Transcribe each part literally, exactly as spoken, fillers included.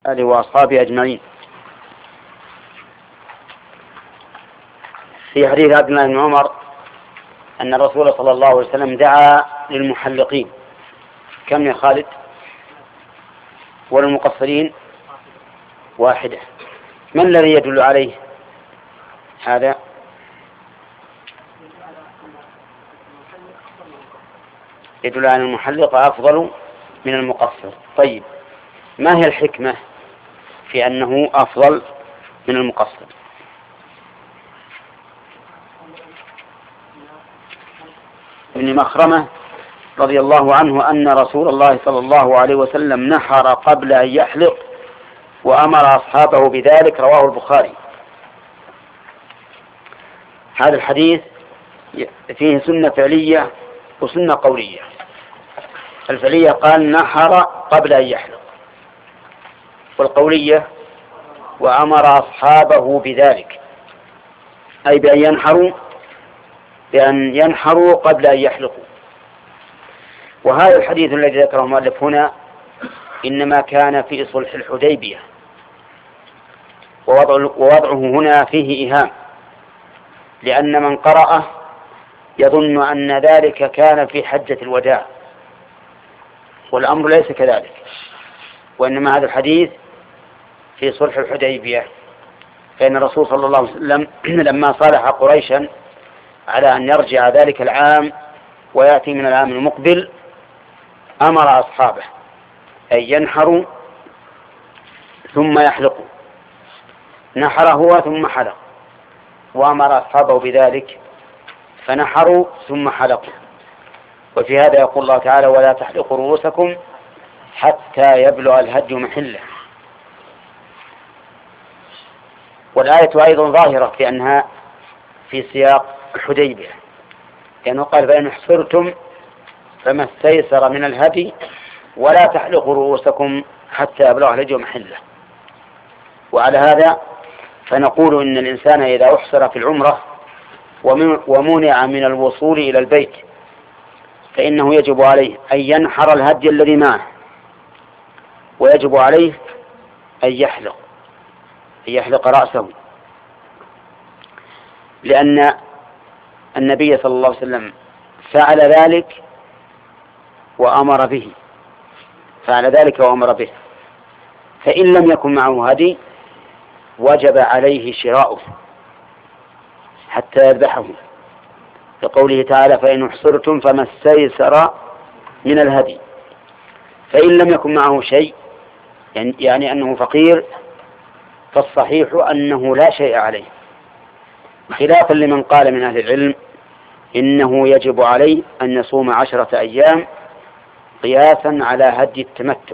آله وأصحابه أجمعين. في حديث عبد الله بن عمر أن الرسول صلى الله عليه وسلم دعا للمحلقين، كم يا خالد؟ والمقصرين واحدة. من الذي يدل عليه هذا؟ يدل على المحلق أفضل من المقصر. طيب، ما هي الحكمة في أنه أفضل من المقصر؟ ابن مخرمة رضي الله عنه أن رسول الله صلى الله عليه وسلم نحر قبل أن يحلق وأمر أصحابه بذلك، رواه البخاري. هذا الحديث فيه سنة فعلية وسنة قولية. الفعلية قال نحر قبل أن يحلق، والقولية وأمر أصحابه بذلك، أي بأن ينحروا بأن ينحروا قبل أن يحلقوا. وهذا الحديث الذي ذكره المؤلف هنا إنما كان في صلح الحديبية، ووضعه هنا فيه إيهام، لأن من قرأه يظن أن ذلك كان في حجة الوداع، والأمر ليس كذلك، وإنما هذا الحديث في صلح الحديبية. فإن الرسول صلى الله عليه وسلم لما صالح قريشا على أن يرجع ذلك العام ويأتي من العام المقبل أمر أصحابه أن ينحروا ثم يحلقوا. نحر هو ثم حلق، وأمر أصحابه بذلك فنحروا ثم حلقوا. وفي هذا يقول الله تعالى: ولا تحلقوا رؤوسكم حتى يبلغ الهدي محله. والآية أيضا ظاهرة في أنها في سياق الحديبية، لأنه قال: فإن احصرتم فما استيسر من الهدي ولا تحلقوا رؤوسكم حتى يبلغ الهدي محله. وعلى هذا فنقول إن الإنسان إذا أحصر في العمرة ومنع من الوصول إلى البيت فإنه يجب عليه أن ينحر الهدي الذي معه، ويجب عليه أن يحلق أن يحلق رأسه، لأن النبي صلى الله عليه وسلم فعل ذلك وأمر به فعل ذلك وأمر به فإن لم يكن معه هدي وجب عليه شراؤه حتى يذبحه، لقوله تعالى: فإن احصرتم فما استيسر من الهدي. فإن لم يكن معه شيء، يعني أنه فقير، فالصحيح أنه لا شيء عليه، خلافا لمن قال من أهل العلم إنه يجب عليه أن يصوم عشرة أيام قياسا على هدي التمتع،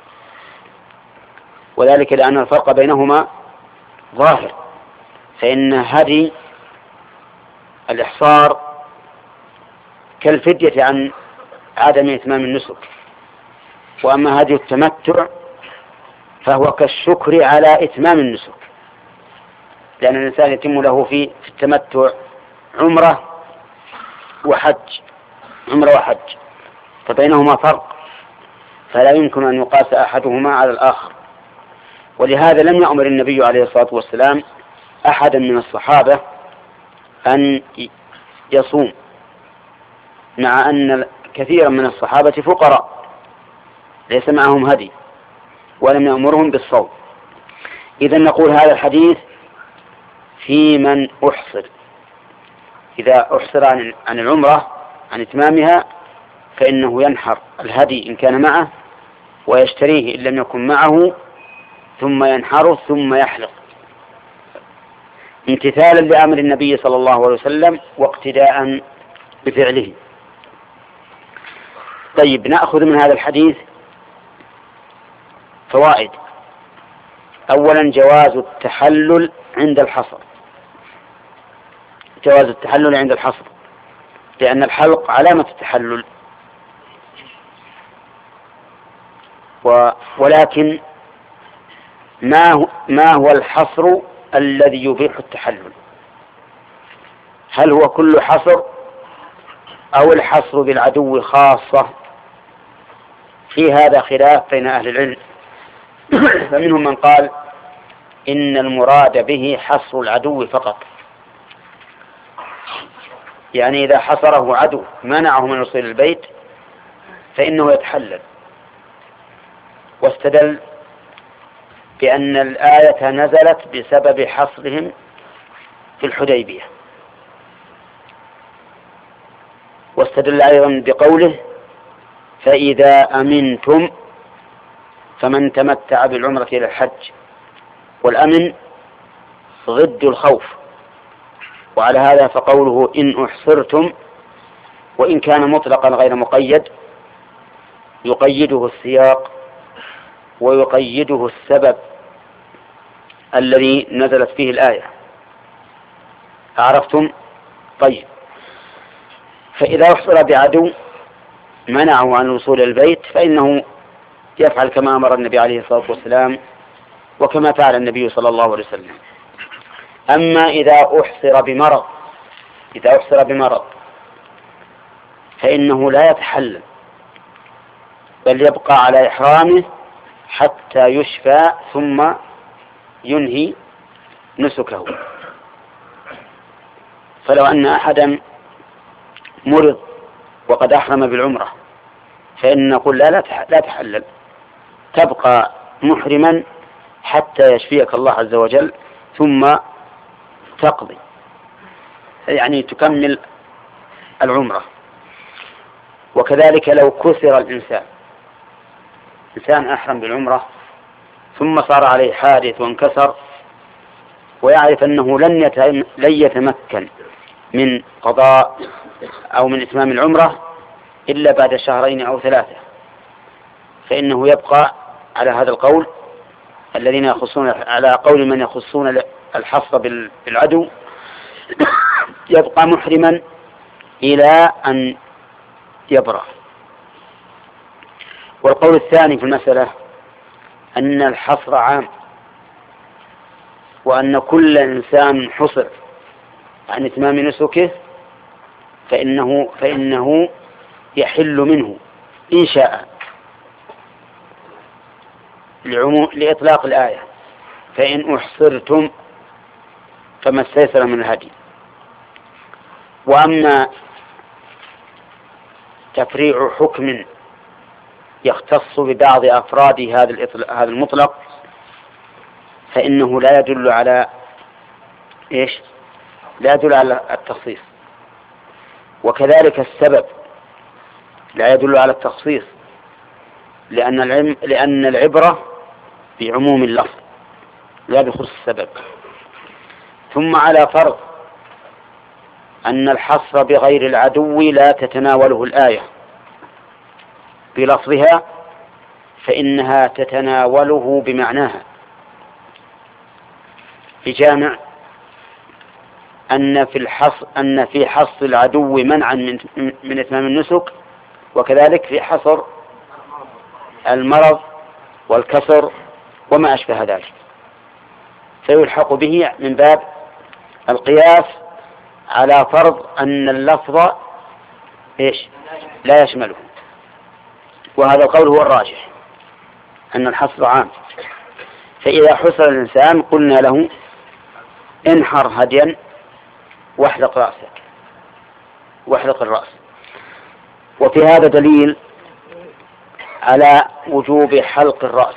وذلك لأن الفرق بينهما ظاهر. فإن هدي الإحصار كالفدية عن عدم إتمام النسك، وأما هدي التمتع فهو كالشكر على إتمام النسك، لأن الإنسان يتم له في التمتع عمرة وحج عمرة وحج فبينهما فرق، فلا يمكن أن يقاس أحدهما على الآخر. ولهذا لم يأمر النبي عليه الصلاة والسلام أحدا من الصحابة أن يصوم، مع أن كثيرا من الصحابة فقراء ليس معهم هدي، ولم يأمرهم بالصوم. إذن نقول هذا الحديث في من أحصر، إذا أحصر عن العمرة عن إتمامها فإنه ينحر الهدي إن كان معه ويشتريه إن لم يكن معه، ثم ينحره ثم يحلق امتثالا لأمر النبي صلى الله عليه وسلم واقتداء بفعله. طيب، نأخذ من هذا الحديث فوائد. أولا، جواز التحلل عند الحصر جواز التحلل عند الحصر لأن الحلق علامة التحلل، و... ولكن ما هو, ما هو الحصر الذي يبيح التحلل؟ هل هو كل حصر أو الحصر بالعدو خاصة؟ في هذا خلاف بين أهل العلم، فمنهم من قال إن المراد به حصر العدو فقط، يعني إذا حصره عدو منعه من وصول البيت فإنه يتحلل، واستدل بأن الآية نزلت بسبب حصرهم في الحديبية، واستدل أيضا بقوله فإذا أمنتم فمن تمتع بالعمرة إلى الحج، والأمن ضد الخوف، وعلى هذا فقوله إن أحصرتم وإن كان مطلقا غير مقيد يقيده السياق ويقيده السبب الذي نزلت فيه الآية. عرفتم؟ طيب، فإذا أحصر بعدو منعه عن وصول البيت فإنه يفعل كما أمر النبي عليه الصلاة والسلام وكما فعل النبي صلى الله عليه وسلم. أما إذا أحصر بمرض إذا أحصر بمرض فإنه لا يتحلل بل يبقى على إحرامه حتى يشفى ثم ينهي نسكه. فلو أن أحدا مرض وقد أحرم بالعمرة فإن نقول لا لا تحلل، تبقى محرما حتى يشفيك الله عز وجل ثم تقضي، يعني تكمل العمرة. وكذلك لو كسر الإنسان إنسان أحرم بالعمرة ثم صار عليه حادث وانكسر ويعرف أنه لن لن يتمكن من قضاء أو من إتمام العمرة إلا بعد شهرين أو ثلاثة، فإنه يبقى على هذا القول الذين يخصون على قول من يخصون الحصر بالعدو يبقى محرما إلى أن يبرأ. والقول الثاني في المسألة أن الحصر عام، وأن كل إنسان حصر عن إتمام نسكه فإنه, فإنه يحل منه إن شاء لإطلاق الآية فإن أحصرتم فما استيسر من الهدي. وأما تفريع حكم يختص ببعض أفراد هذا المطلق فإنه لا يدل على إيش؟ لا يدل على التخصيص، وكذلك السبب لا يدل على التخصيص، لأن العلم لأن العبرة بعموم اللفظ لا بخصوص السبب. ثم على فرض أن الحصر بغير العدو لا تتناوله الآية بلفظها فإنها تتناوله بمعناها، بجامع أن في الحصر أن في حصر العدو منعا من من إتمام النسك، وكذلك في حصر المرض والكسر وما أشبه ذلك، فيلحق به من باب القياس على فرض أن اللفظ إيش لا يشمله. وهذا القول هو الراجح أن الحصر عام. فإذا حصر الإنسان قلنا له انحر هديا واحلق رأسك واحلق الرأس. وفي هذا دليل على وجوب حلق الرأس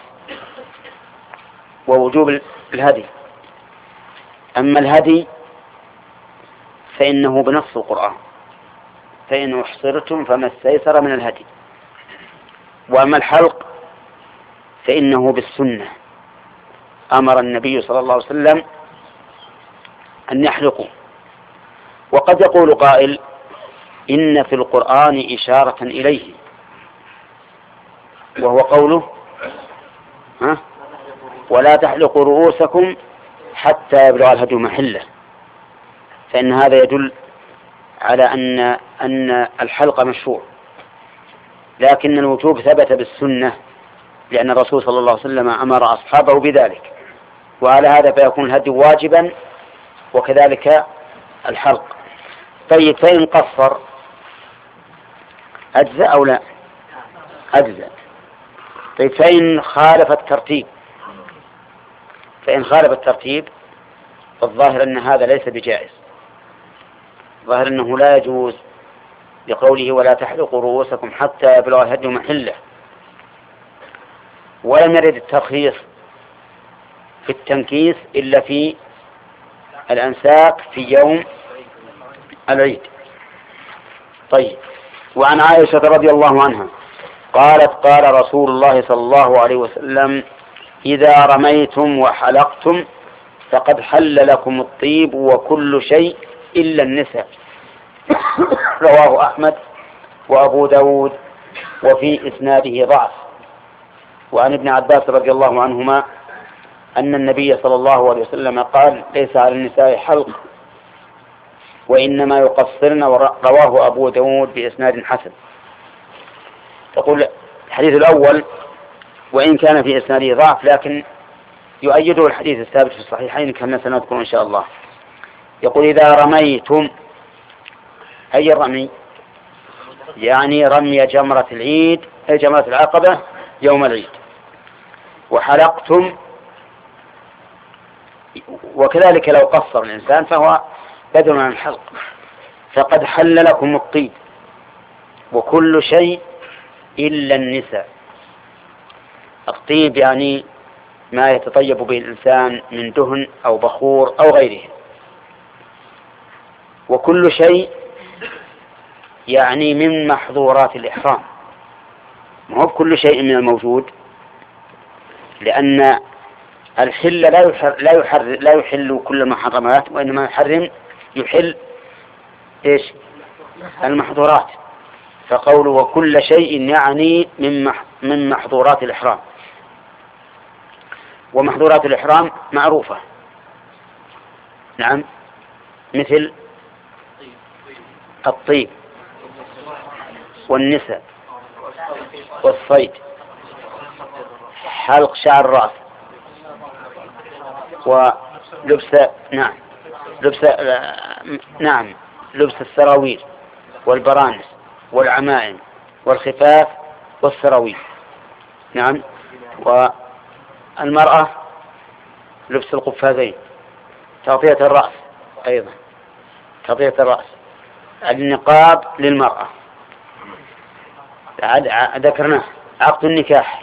ووجوب الهدي. أما الهدي فإنه بنص القرآن فإن أحصرتم فما استيسر من الهدي، وأما الحلق فإنه بالسنة، أمر النبي صلى الله عليه وسلم أن يحلقوا. وقد يقول قائل إن في القرآن إشارة إليه، وهو قوله ها ولا تحلقوا رؤوسكم حتى يبلغ الهدي محله، فإن هذا يدل على أن أن الحلق مشروع، لكن الوجوب ثبت بالسنة لأن الرسول صلى الله عليه وسلم أمر أصحابه بذلك، وعلى هذا فيكون الهدي واجبا وكذلك الحلق. طيب فإن قصر أجزاء أو لا؟ أجزاء. طيب فإن خالف الترتيب فإن خالف الترتيب فالظاهر أن هذا ليس بجائز، ظاهر أنه لا يجوز لقوله ولا تحلقوا رؤوسكم حتى يبلغ الهدي محله. ولم يرد الترخيص في التنكيس إلا في الأنساك في يوم العيد. طيب. وعن عائشة رضي الله عنها قالت قال رسول الله صلى الله عليه وسلم إذا رميتم وحلقتم فقد حل لكم الطيب وكل شيء إلا النساء. رواه أحمد وأبو داود وفي إسناده ضعف. وعن ابن عباس رضي الله عنهما أن النبي صلى الله عليه وسلم قال ليس على النساء حلق وإنما يقصرن، رواه أبو داود بإسناد حسن. تقول الحديث الأول وإن كان في إسناده ضعف لكن يؤيده الحديث الثابت في الصحيحين كما سنذكر إن شاء الله. يقول إذا رميتم، أي الرمي؟ يعني رمي جمرة العيد أي جمرة العقبة يوم العيد. وحلقتم، وكذلك لو قصر الإنسان فهو بدل عن الحلق. فقد حل لكم الطيب وكل شيء إلا النساء. الطيب يعني ما يتطيب به الإنسان من دهن أو بخور أو غيره. وكل شيء يعني من محظورات الإحرام، ما هو كل شيء من الموجود، لأن الحل لا يحر لا يحر لا يحل كل المحرمات، وإنما يحرم يحل إيش؟ المحظورات. فقوله وكل شيء يعني من من محظورات الإحرام. ومحظورات الإحرام معروفة، نعم، مثل الطيب والنساء والصيد، حلق شعر الرأس، ولبس نعم لبس نعم لبس السراويل والبرانس والعمائم والخفاف والسراويل، نعم. والمرأة لبس القفازين، تغطية الرأس أيضا، تغطية الرأس، النقاب للمرأة ذكرناه، عقد النكاح،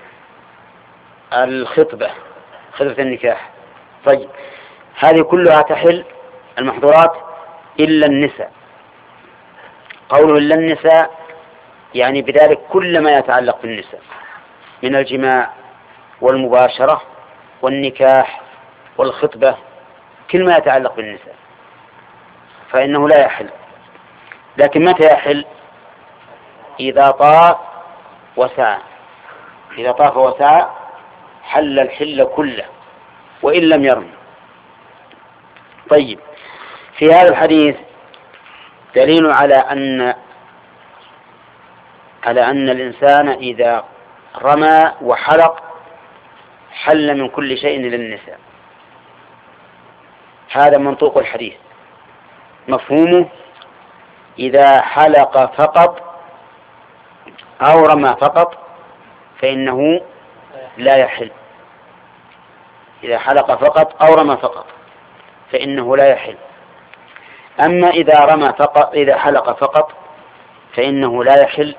الخطبة، خطبة النكاح. طيب، هذه كلها تحل المحظورات إلا النساء. قوله إلا النساء يعني بذلك كل ما يتعلق بالنساء من الجماع والمباشرة والنكاح والخطبة، كل ما يتعلق بالنساء فإنه لا يحل. لكن متى يحل؟ إذا طاف وسعى. إذا طاف وسعى حل الحل كله وإن لم يرمي. طيب، في هذا الحديث دليل على أن على أن الإنسان إذا رمى وحلق حل من كل شيء للنساء. هذا منطوق الحديث. مفهومه إذا حلق فقط أو رمى فقط فإنه لا يحل. إذا حلق فقط أو رمى فقط فإنه لا يحل. أما إذا رمى فقط إذا حلق فقط فإنه لا يحل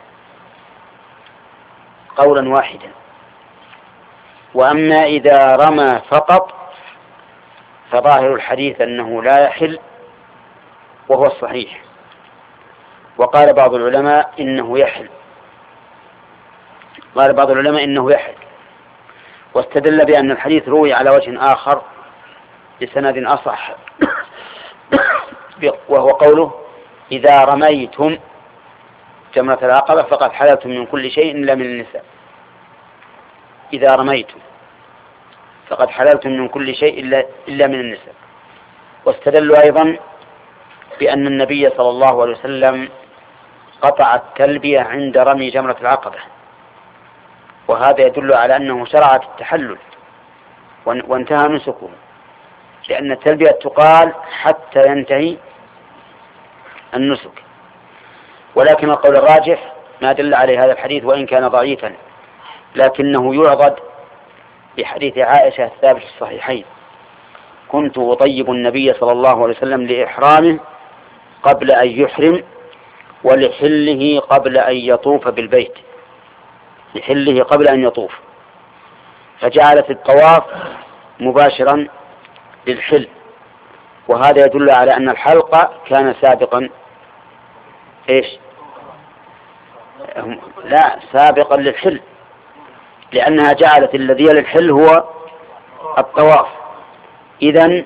قولا واحدا. وأما إذا رمى فقط فظاهر الحديث أنه لا يحل وهو الصحيح. وقال بعض العلماء إنه يحل قال بعض العلماء إنه يحل واستدل بأن الحديث روي على وجه آخر بسند أصح وهو قوله إذا رميتم جمرة العقبة فقد حللتم من كل شيء إلا من النساء. إذا رميتم فقد حللتم من كل شيء إلا, إلا من النساء. واستدلوا أيضا بأن النبي صلى الله عليه وسلم قطع التلبية عند رمي جمرة العقبة، وهذا يدل على أنه شرع في التحلل وانتهى نسكه، لأن التلبية تقال حتى ينتهي النسك. ولكن القول الراجح ما دل عليه هذا الحديث وإن كان ضعيفا، لكنه يعضد بحديث عائشة الثابت في الصحيحين: كنت أطيب النبي صلى الله عليه وسلم لإحرامه قبل أن يحرم، ولحله قبل أن يطوف بالبيت، لحله قبل أن يطوف، فجعلت الطواف مباشرا للحل. وهذا يدل على أن الحلق كان سابقا إيش؟ لا، سابقا للحل، لأنها جعلت الذي للحل هو الطواف. إذن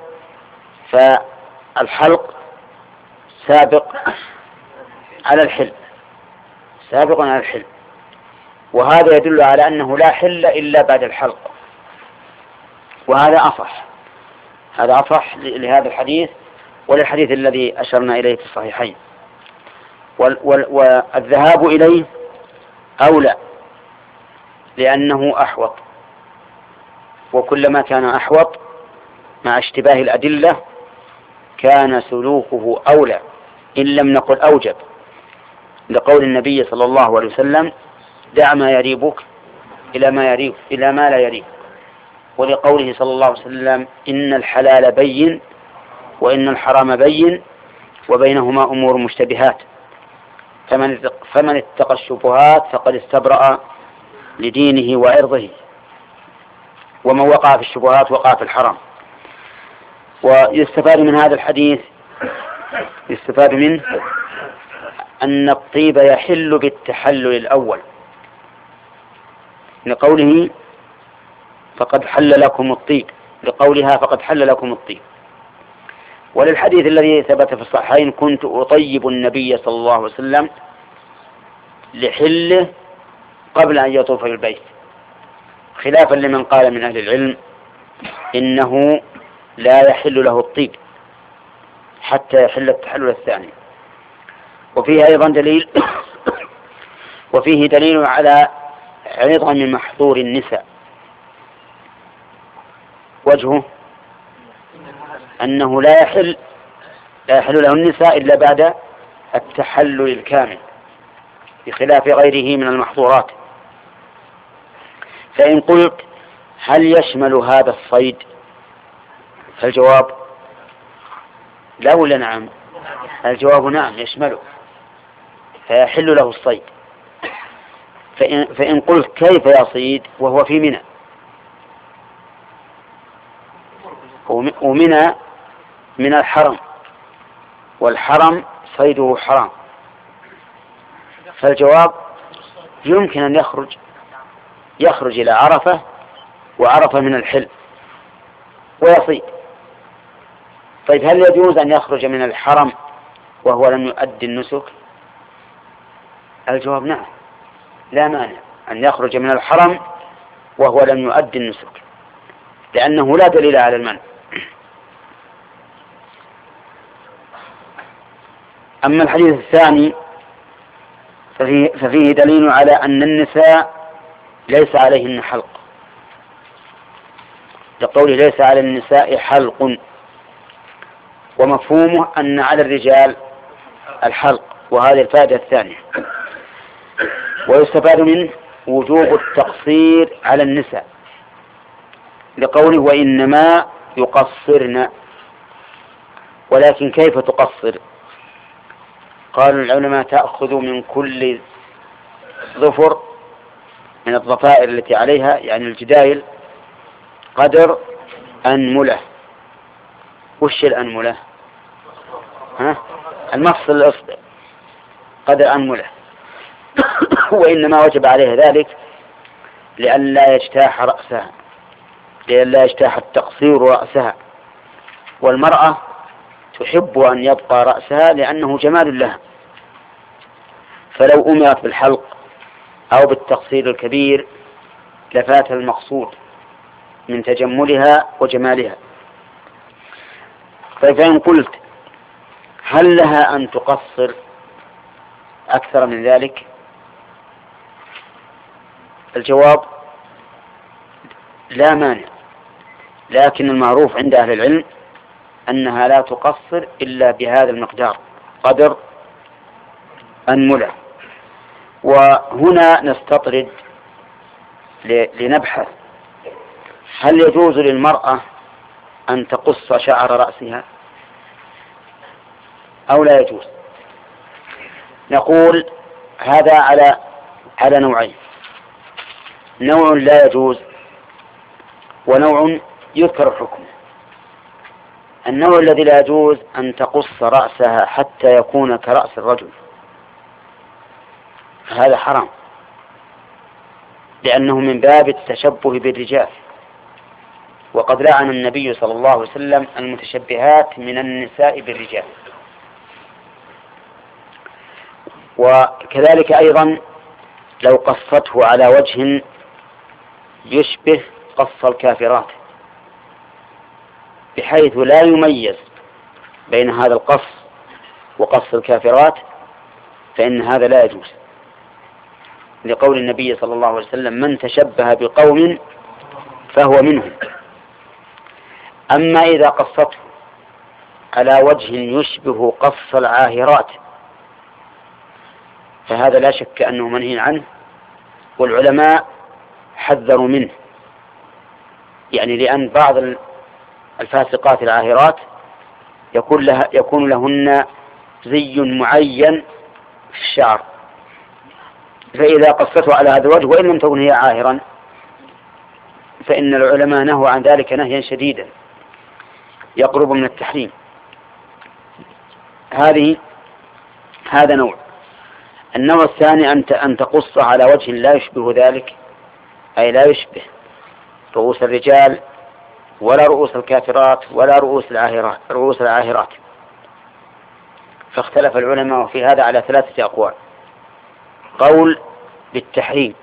فالحلق سابق على الحل، سابق على الحل، وهذا يدل على أنه لا حل إلا بعد الحلق، وهذا أصح، هذا أصح لهذا الحديث وللحديث الذي أشرنا إليه في الصحيحين. والذهاب إليه أولى لأنه أحوط، وكلما كان أحوط مع اشتباه الأدلة كان سلوكه أولى، إن لم نقل أوجب، لقول النبي صلى الله عليه وسلم: دع ما يريبك إلى ما يريب إلى ما لا يريب، ولقوله صلى الله عليه وسلم: إن الحلال بين وإن الحرام بين وبينهما أمور مشتبهات، فمن فمن اتقى الشبهات فقد استبرأ لدينه وعرضه، ومن وقع في الشبهات وقع في الحرام. ويستفاد من هذا الحديث يستفاد منه أن الطيب يحل بالتحلل الأول، لقوله فقد حل لكم الطيب، لقولها فقد حل لكم الطيب. وللحديث الذي ثبت في الصحيحين: كنت أطيب النبي صلى الله عليه وسلم لحله قبل أن يطوف بالبيت، خلافا لمن قال من أهل العلم إنه لا يحل له الطيب حتى يحل التحلل الثاني. وفيه أيضا دليل وفيه دليل على عظم محظور النساء، وجهه أنه لا يحل لا يحل له النساء إلا بعد التحلل الكامل، بخلاف غيره من المحظورات. فإن قلت: هل يشمل هذا الصيد؟ فالجواب لا ولا نعم؟ الجواب نعم، يشمله، فيحل له الصيد. فإن, فإن قلت: كيف يصيد وهو في منى؟ ومنى من الحرم، والحرم صيده حرام، فالجواب يمكن أن يخرج يخرج إلى عرفة، وعرفة من الحل، ويصيد. طيب، هل يجوز أن يخرج من الحرم وهو لم يؤدي النسك؟ الجواب نعم، لا مانع أن يخرج من الحرم وهو لم يؤدي النسك، لأنه لا دليل على المنع. أما الحديث الثاني ففيه, ففيه دليل على أن النساء ليس عليهن حلق، لقوله: ليس على النساء حلق، ومفهومه أن على الرجال الحلق، وهذه الفائدة الثانية. ويستفاد منه وجوب التقصير على النساء، لقوله: وإنما يقصرن. ولكن كيف تقصر؟ قالوا العلماء: تأخذ من كل ظفر من الضفائر التي عليها، يعني الجدايل، قدر أنملة. وش الأنملة؟ ها؟ المفصل الأصبع، قدر أنملة. وإنما وجب عليها ذلك لئلا يجتاح رأسها، لئلا يجتاح التقصير رأسها، والمرأة تحب أن يبقى رأسها لأنه جمال لها، فلو أمرت بالحلق أو بالتقصير الكبير لفات المقصود من تجملها وجمالها. فإن قلت: هل لها أن تقصر أكثر من ذلك؟ الجواب: لا مانع، لكن المعروف عند أهل العلم أنها لا تقصر إلا بهذا المقدار، قدر أنملة. وهنا نستطرد لنبحث هل يجوز للمرأة أن تقص شعر رأسها أو لا يجوز؟ نقول هذا على على نوعين: نوع لا يجوز ونوع يذكر حكمه. النوع الذي لا يجوز أن تقص رأسها حتى يكون كرأس الرجل، هذا حرام، لأنه من باب التشبه بالرجال، وقد لعن النبي صلى الله عليه وسلم المتشبهات من النساء بالرجال. وكذلك أيضا لو قصته على وجه يشبه قص الكافرات بحيث لا يميز بين هذا القص وقص الكافرات، فإن هذا لا يجوز، لقول النبي صلى الله عليه وسلم: من تشبه بقوم فهو منهم. أما إذا قصته على وجه يشبه قص العاهرات فهذا لا شك أنه منهي عنه، والعلماء حذروا منه، يعني لأن بعض الفاسقات العاهرات يكون, لها يكون لهن زي معين في الشعر، فإذا قصته على هذا الوجه وإن لم تكن هي عاهرا فإن العلماء نهوا عن ذلك نهيا شديدا يقرب من التحريم. هذه هذا نوع. النوع الثاني أن تقص على وجه لا يشبه ذلك، أي لا يشبه رؤوس الرجال ولا رؤوس الكافرات ولا رؤوس العاهرات, رؤوس العاهرات. فاختلف العلماء في هذا على ثلاثة أقوال: قول بالتحريم،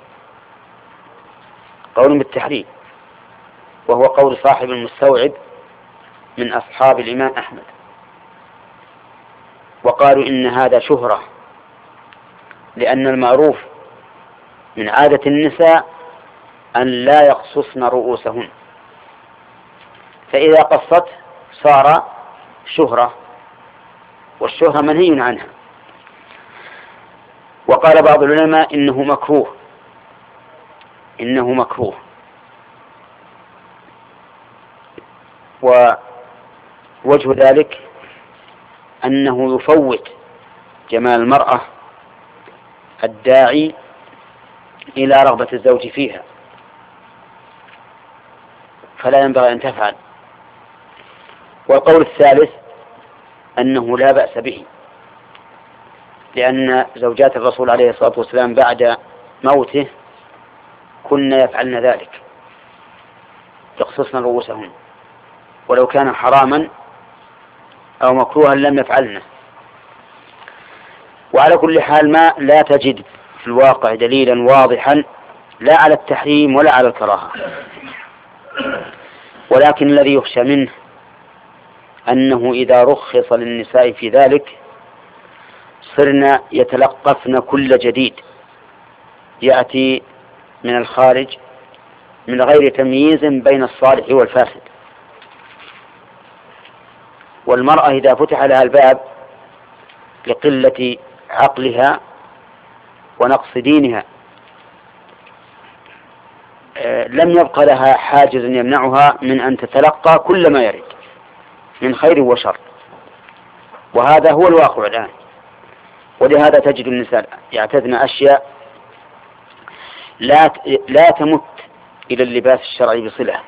قول بالتحريم وهو قول صاحب المستوعب من أصحاب الإمام أحمد، وقالوا إن هذا شهرة، لأن المعروف من عادة النساء أن لا يقصصن رؤوسهن، فإذا قصت صار شهرة، والشهرة منهي عنها. وقال بعض العلماء إنه مكروه، إنه مكروه ووجه ذلك أنه يفوت جمال المرأة الداعي إلى رغبة الزوج فيها، فلا ينبغي أن تفعل. والقول الثالث أنه لا بأس به، لأن زوجات الرسول عليه الصلاة والسلام بعد موته كن يفعلن ذلك، يقصصن رؤوسهن، ولو كان حراما أو مكروها لم يفعلنه. وعلى كل حال ما لا تجد في الواقع دليلا واضحا لا على التحريم ولا على الكراهة، ولكن الذي يخشى منه أنه إذا رخص للنساء في ذلك صرنا يتلقفن كل جديد يأتي من الخارج من غير تمييز بين الصالح والفاسد. والمرأة إذا فتح لها الباب لقلة عقلها ونقص دينها لم يبق لها حاجز يمنعها من أن تتلقى كل ما يرد من خير وشر، وهذا هو الواقع الآن. ولهذا تجد النساء يعتدن أشياء لا لا تمت إلى اللباس الشرعي بصلة،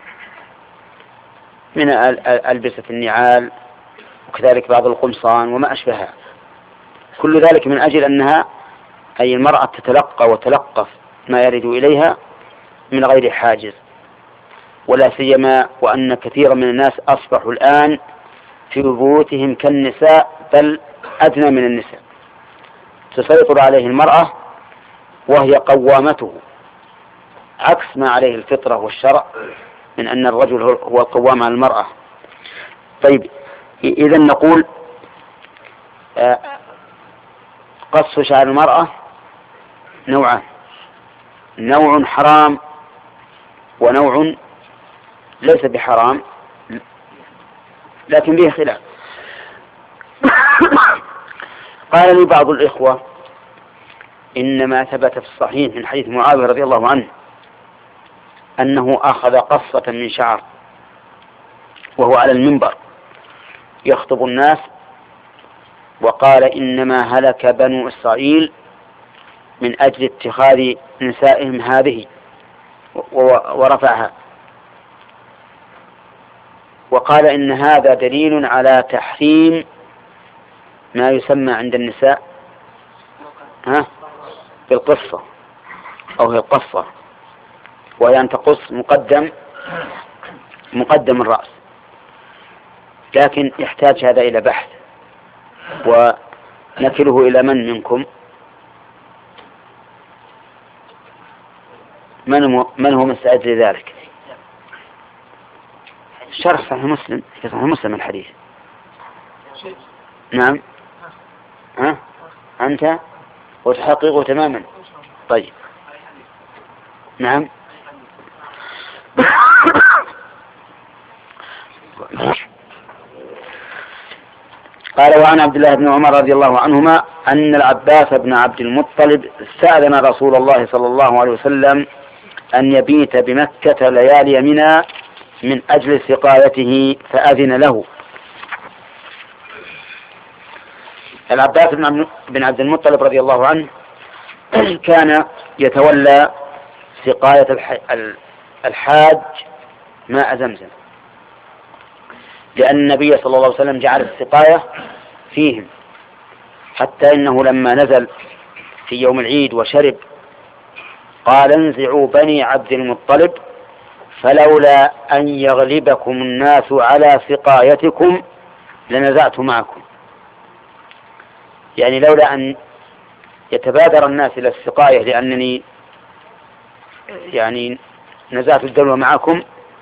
من ألبسة النعال وكذلك بعض القمصان وما أشبهها، كل ذلك من أجل أنها أي المرأة تتلقى وتلقف ما يرد إليها من غير حاجز. ولا سيما وأن كثيرا من الناس أصبحوا الآن في بيوتهم كالنساء بل أدنى من النساء، تسيطر عليه المرأة وهي قوامته، عكس ما عليه الفطرة والشرع من أن الرجل هو القوام على المرأة. طيب، إذا نقول قص شعر المرأة نوعان: نوع حرام ونوع ليس بحرام لكن به خلاف. قال لي بعض الإخوة إنما ثبت في الصحيح من حديث معاوية رضي الله عنه أنه أخذ قصة من شعر وهو على المنبر يخطب الناس وقال إنما هلك بنو إسرائيل من أجل اتخاذ نسائهم هذه، ورفعها وقال إن هذا دليل على تحريم ما يسمى عند النساء ها بالقصة أو هي القصة، وهي أن تقص مقدم مقدم الرأس. لكن يحتاج هذا إلى بحث، ونكله إلى من منكم؟ من هو من هو مستعد لذلك؟ شرح صحيح مسلم، في صحيح مسلم الحديث. نعم. ها أنت وتحققه تماما. طيب نعم. قال وعن عبد الله بن عمر رضي الله عنهما أن العباس بن عبد المطلب استأذن رسول الله صلى الله عليه وسلم أن يبيت بمكة ليالي منى من أجل سقايته فأذن له. العباس بن عبد المطلب رضي الله عنه كان يتولى سقاية الحاج ماء زمزم، لأن النبي صلى الله عليه وسلم جعل السقاية فيهم، حتى إنه لما نزل في يوم العيد وشرب قال انزعوا بني عبد المطلب فلولا أن يغلبكم الناس على سقايتكم لنزعت معكم، يعني لولا أن يتبادر الناس إلى السقاية لأنني يعني نزعت الدلو معكم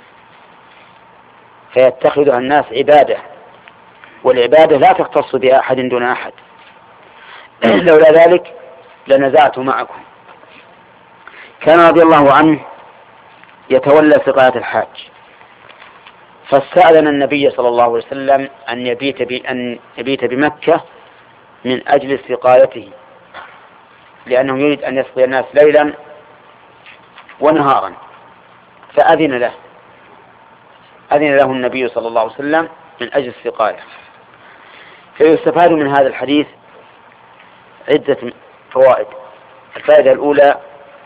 فيتخذها الناس عبادة، والعبادة لا تختص بأحد دون أحد، لولا ذلك لنزعت معكم. كان رضي الله عنه يتولى سقاية الحاج، فاستأذن النبي صلى الله عليه وسلم أن يبيت, أن يبيت بمكة من أجل سقايته، لأنه يريد أن يسقي الناس ليلا ونهارا، فأذن له أذن له النبي صلى الله عليه وسلم من أجل السقاية. فيستفاد من هذا الحديث عدة فوائد. الفائدة الأولى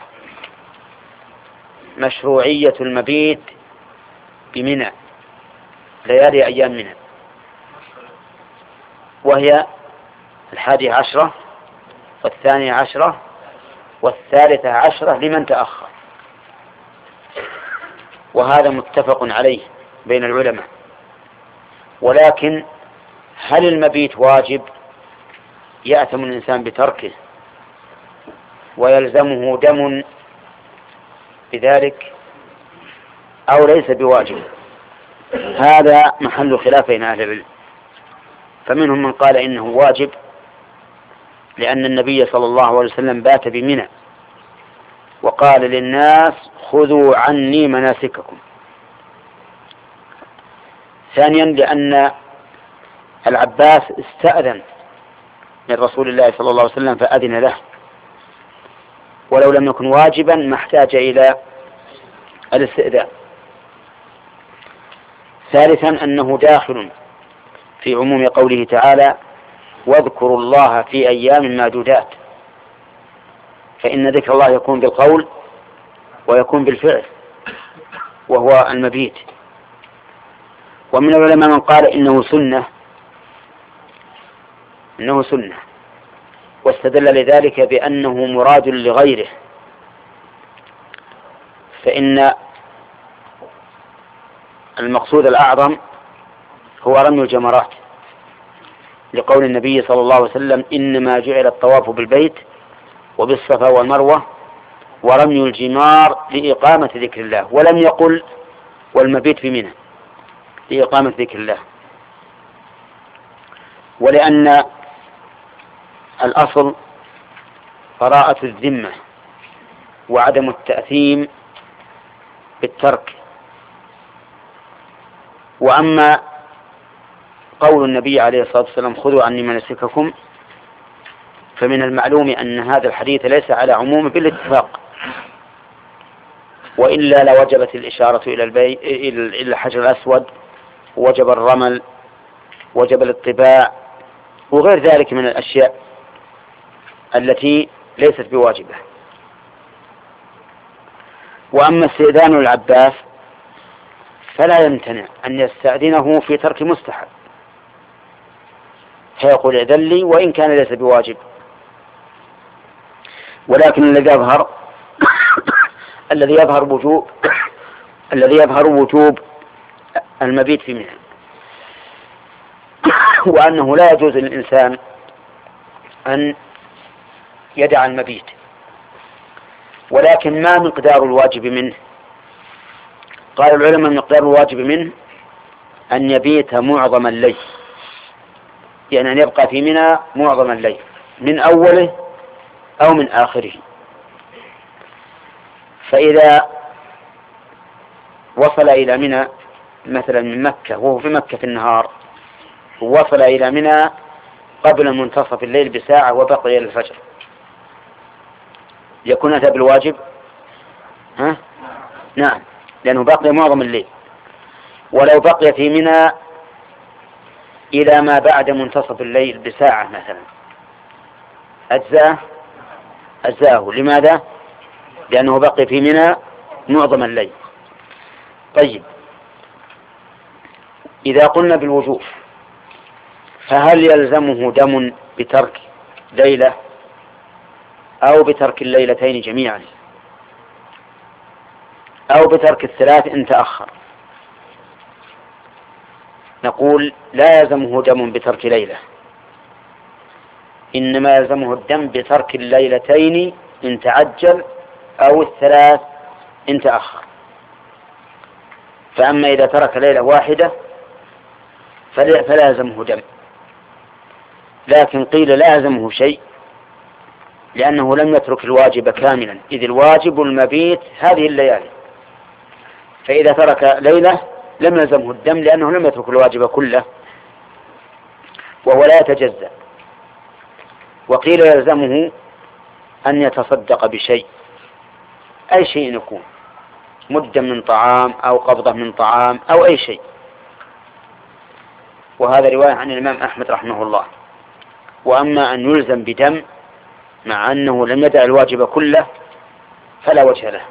مشروعية المبيت بمنى ليالي أيام منى، وهي الحادية عشرة والثانية عشرة والثالثة عشرة لمن تأخر، وهذا متفق عليه بين العلماء. ولكن هل المبيت واجب يأثم الإنسان بتركه ويلزمه دم بذلك أو ليس بواجب؟ هذا محل خلاف بين أهل العلم، فمنهم من قال إنه واجب لأن النبي صلى الله عليه وسلم بات بمنى وقال للناس خذوا عني مناسككم. ثانيا لأن العباس استأذن من رسول الله صلى الله عليه وسلم فأذن له، ولو لم يكن واجبا ما احتاج إلى الاستئذان. ثالثا أنه داخل في عموم قوله تعالى واذكروا الله في أيام معدودات، فإن ذكر الله يكون بالقول ويكون بالفعل وهو المبيت. ومن العلماء من قال إنه سنة إنه سنة واستدل لذلك بأنه مراد لغيره، فإن المقصود الأعظم هو رمي الجمرات، لقول النبي صلى الله عليه وسلم إنما جعل الطواف بالبيت وبالصفا والمروة ورمي الجمار لإقامة ذكر الله، ولم يقل والمبيت في منى لإقامة ذكر الله. ولأن الأصل براءة الذمة وعدم التأثيم بالترك. وأما قول النبي عليه الصلاة والسلام خذوا عني مناسككم فمن المعلوم أن هذا الحديث ليس على عموم بالاتفاق، وإلا لوجبت الإشارة إلى البي... إلى الحجر الأسود، وجب الرمل، وجب الاطباع، وغير ذلك من الأشياء التي ليست بواجبة. وأما استئذان العباس فلا يمتنع أن يستأذنه في ترك مستحب، فيقول ائذن لي وإن كان ليس بواجب. ولكن الذي يظهر الذي يظهر وجوب الذي يظهر وجوب المبيت في منى، وأنه لا يجوز للإنسان أن يدع المبيت. ولكن ما مقدار الواجب منه؟ قال العلماء مقدار الواجب منه أن يبيت معظم الليل، يعني أن يبقى في منى معظم الليل من أوله أو من آخره. فإذا وصل إلى منى مثلا من مكة وهو في مكة في النهار، ووصل إلى منى قبل منتصف الليل بساعة وبقي إلى الفجر، يكون أتى بالواجب؟ ها؟ نعم، لأنه بقي معظم الليل. ولو بقي في منى إلى ما بعد منتصف الليل بساعة مثلا أجزاه أجزاه لماذا؟ لأنه بقي في منى معظم الليل. طيب، إذا قلنا بالوجوب فهل يلزمه دم بترك ليلة أو بترك الليلتين جميعا أو بترك الثلاث إن تأخر؟ نقول لا يلزمه دم بترك ليلة، إنما يلزمه الدم بترك الليلتين إن تعجل أو الثلاث إن تأخر. فأما إذا ترك ليلة واحدة فلا يلزمه دم، لكن قيل لا يلزمه شيء لأنه لم يترك الواجب كاملا، إذ الواجب المبيت هذه الليالي، فإذا ترك ليلة لم يلزمه الدم لأنه لم يترك الواجب كله وهو لا يتجزأ. وقيل يلزمه أن يتصدق بشيء، أي شيء يكون، مدا من طعام أو قبضة من طعام أو أي شيء. وهذا رواية عن الإمام أحمد رحمه الله. وأما أن يلزم بدم مع أنه لم يدع الواجب كله فلا وجه له.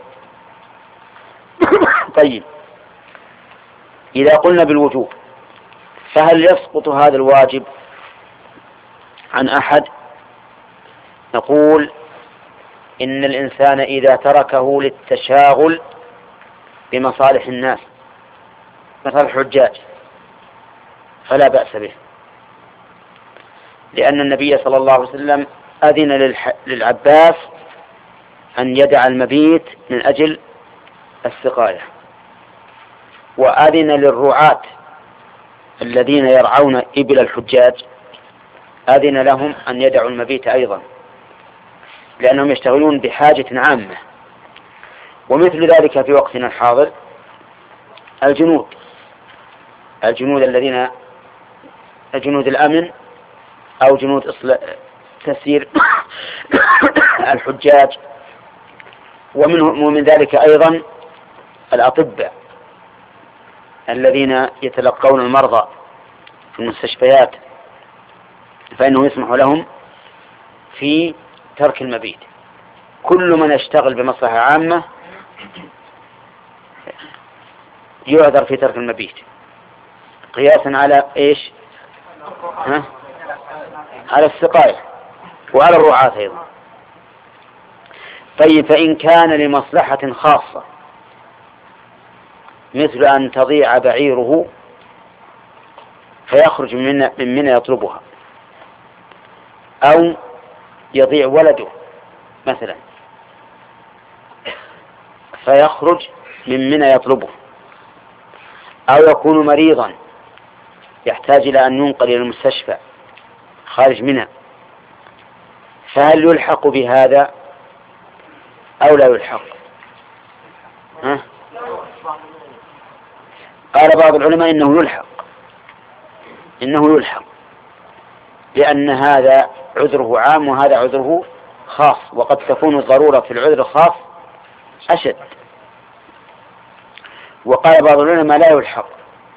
طيب، إذا قلنا بالوجوب فهل يسقط هذا الواجب عن أحد؟ نقول إن الإنسان إذا تركه للتشاغل بمصالح الناس مثل الحجاج فلا بأس به، لأن النبي صلى الله عليه وسلم أذن للعباس أن يدع المبيت من أجل السقاية، وأذن للرعاة الذين يرعون إبل الحجاج أذن لهم أن يدعوا المبيت أيضا، لأنهم يشتغلون بحاجة عامة. ومثل ذلك في وقتنا الحاضر الجنود الجنود الذين جنود الأمن أو جنود تسيير الحجاج، ومنهم ومن ذلك أيضا الأطباء الذين يتلقون المرضى في المستشفيات، فإنه يسمح لهم في ترك المبيت. كل من يشتغل بمصلحة عامة يعذر في ترك المبيت، قياسا على إيش؟ ها؟ على السقاية وعلى الرعاة أيضا. طيب، فإن كان لمصلحة خاصة مثل أن تضيع بعيره فيخرج من من منى يطلبها، أو يضيع ولده مثلا فيخرج من منى يطلبه، أو يكون مريضا يحتاج إلى أن ينقل إلى المستشفى خارج منى، فهل يلحق بهذا أو لا يلحق؟ ها؟ قال بعض العلماء إنه يلحق إنه يلحق لأن هذا عذره عام وهذا عذره خاص، وقد تكون الضرورة في العذر الخاص أشد وقال بعض العلماء لا يلحق،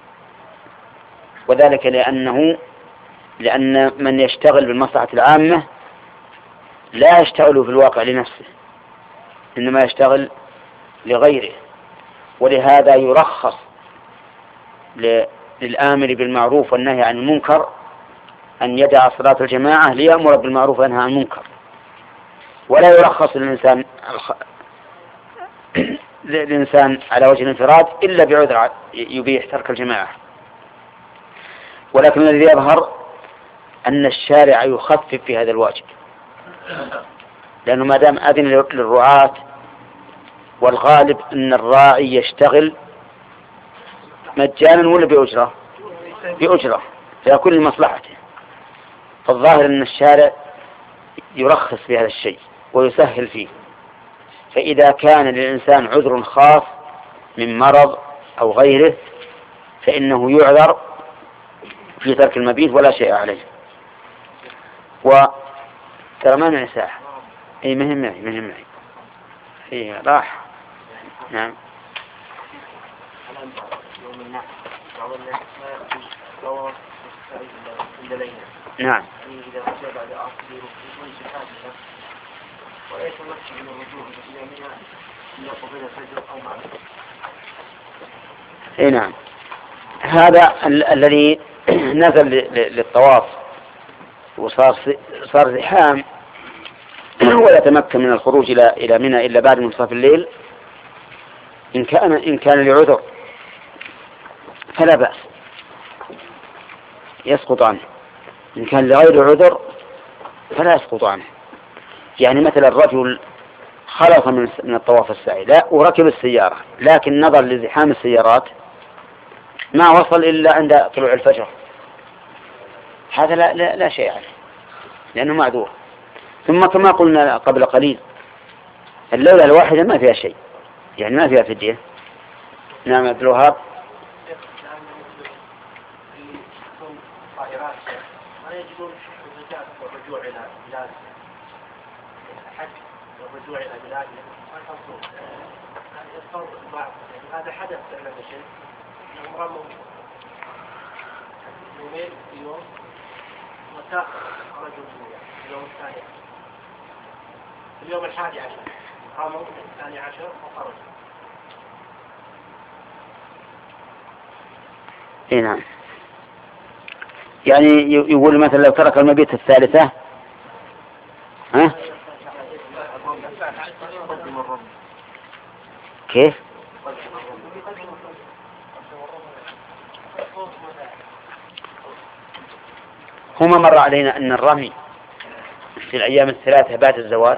وذلك لأنه لأن من يشتغل بالمصلحة العامة لا يشتغل في الواقع لنفسه، إنما يشتغل لغيره. ولهذا يرخص للآمر بالمعروف والنهي عن المنكر أن يدع صلاة الجماعة ليأمر بالمعروف وينهى عن المنكر، ولا يرخص للإنسان للإنسان على وجه الانفراد إلا بعذر يبيح ترك الجماعة. ولكن الذي يظهر أن الشارع يخفف في هذا الواجب، لأنه ما دام أذن للرعاة، والغالب أن الراعي يشتغل مجانا ولا بأجرة؟ بأجرة فيكون لمصلحته. فالظاهر أن الشارع يرخص في هذا الشيء ويسهل فيه. فإذا كان للإنسان عذر خاص من مرض أو غيره فإنه يعذر في ترك المبيت ولا شيء عليه. وترى ما معي ساعة، أي مهم معي مهم معي إيه راح. نعم. نعم. اي نعم. هذا ال الذي نزل للطواف وصار صار زحام ولا تمكن من الخروج الى الى منى الا بعد منتصف الليل، ان كان ان كان لعذر فلا بأس يسقط عنه، ان كان لغير عذر فلا يسقط عنه. يعني مثلا الرجل خلص من الطواف السعي لا وركب السيارة، لكن نظر لزحام السيارات ما وصل إلا عند طلوع الفجر، هذا لا, لا, لا شيء عليه لأنه معذور. ثم كما قلنا قبل قليل الليلة الواحدة ما فيها شيء، يعني ما فيها فدية. نعم عبد الوهاب. والرجوع إلى بلادهم هذا حدث فعلا شيء عمره يومين في يوم وتأخر رجل اليوم الثاني في اليوم الحادي عشر قاموا الثاني عشر وخرج. اي نعم. يعني يقول مثلا لو ترك المبيت الثالثة ها كيف؟ هما مر علينا أن الرمي في الأيام الثلاثة بعد الزوال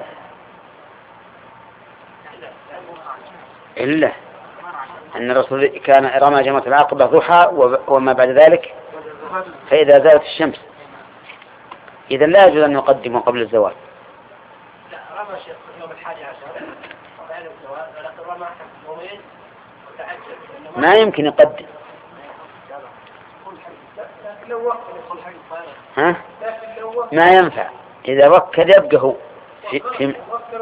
إلا أن الرسول كان رمى جمرة العقبة ضحى وما بعد ذلك فإذا زالت الشمس، إذا لا يجوز أن يقدم قبل الزوال. لا رمى يوم الحادي عشر بعد الزوال، ولكن رمى يومين وتعجل ما يمكن يقدم. ها؟ ما ينفع إذا وكل يبقى هو في في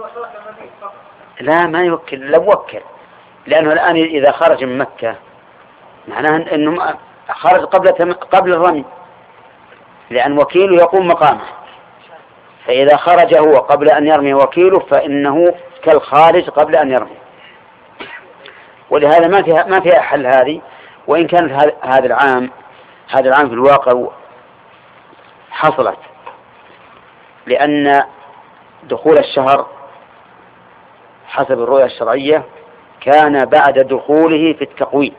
لا ما يوكل لو وكل، لأنه الآن إذا خرج من مكة معناه أنه خرج قبل قبل الرمي، لأن وكيله يقوم مقامه، فإذا خرج هو قبل أن يرمي وكيله فإنه كالخارج قبل أن يرمي. ولهذا ما فيها ما فيها حل هذه، وإن كانت هذا العام هذا العام في الواقع حصلت، لأن دخول الشهر حسب الرؤية الشرعية كان بعد دخوله في التقويم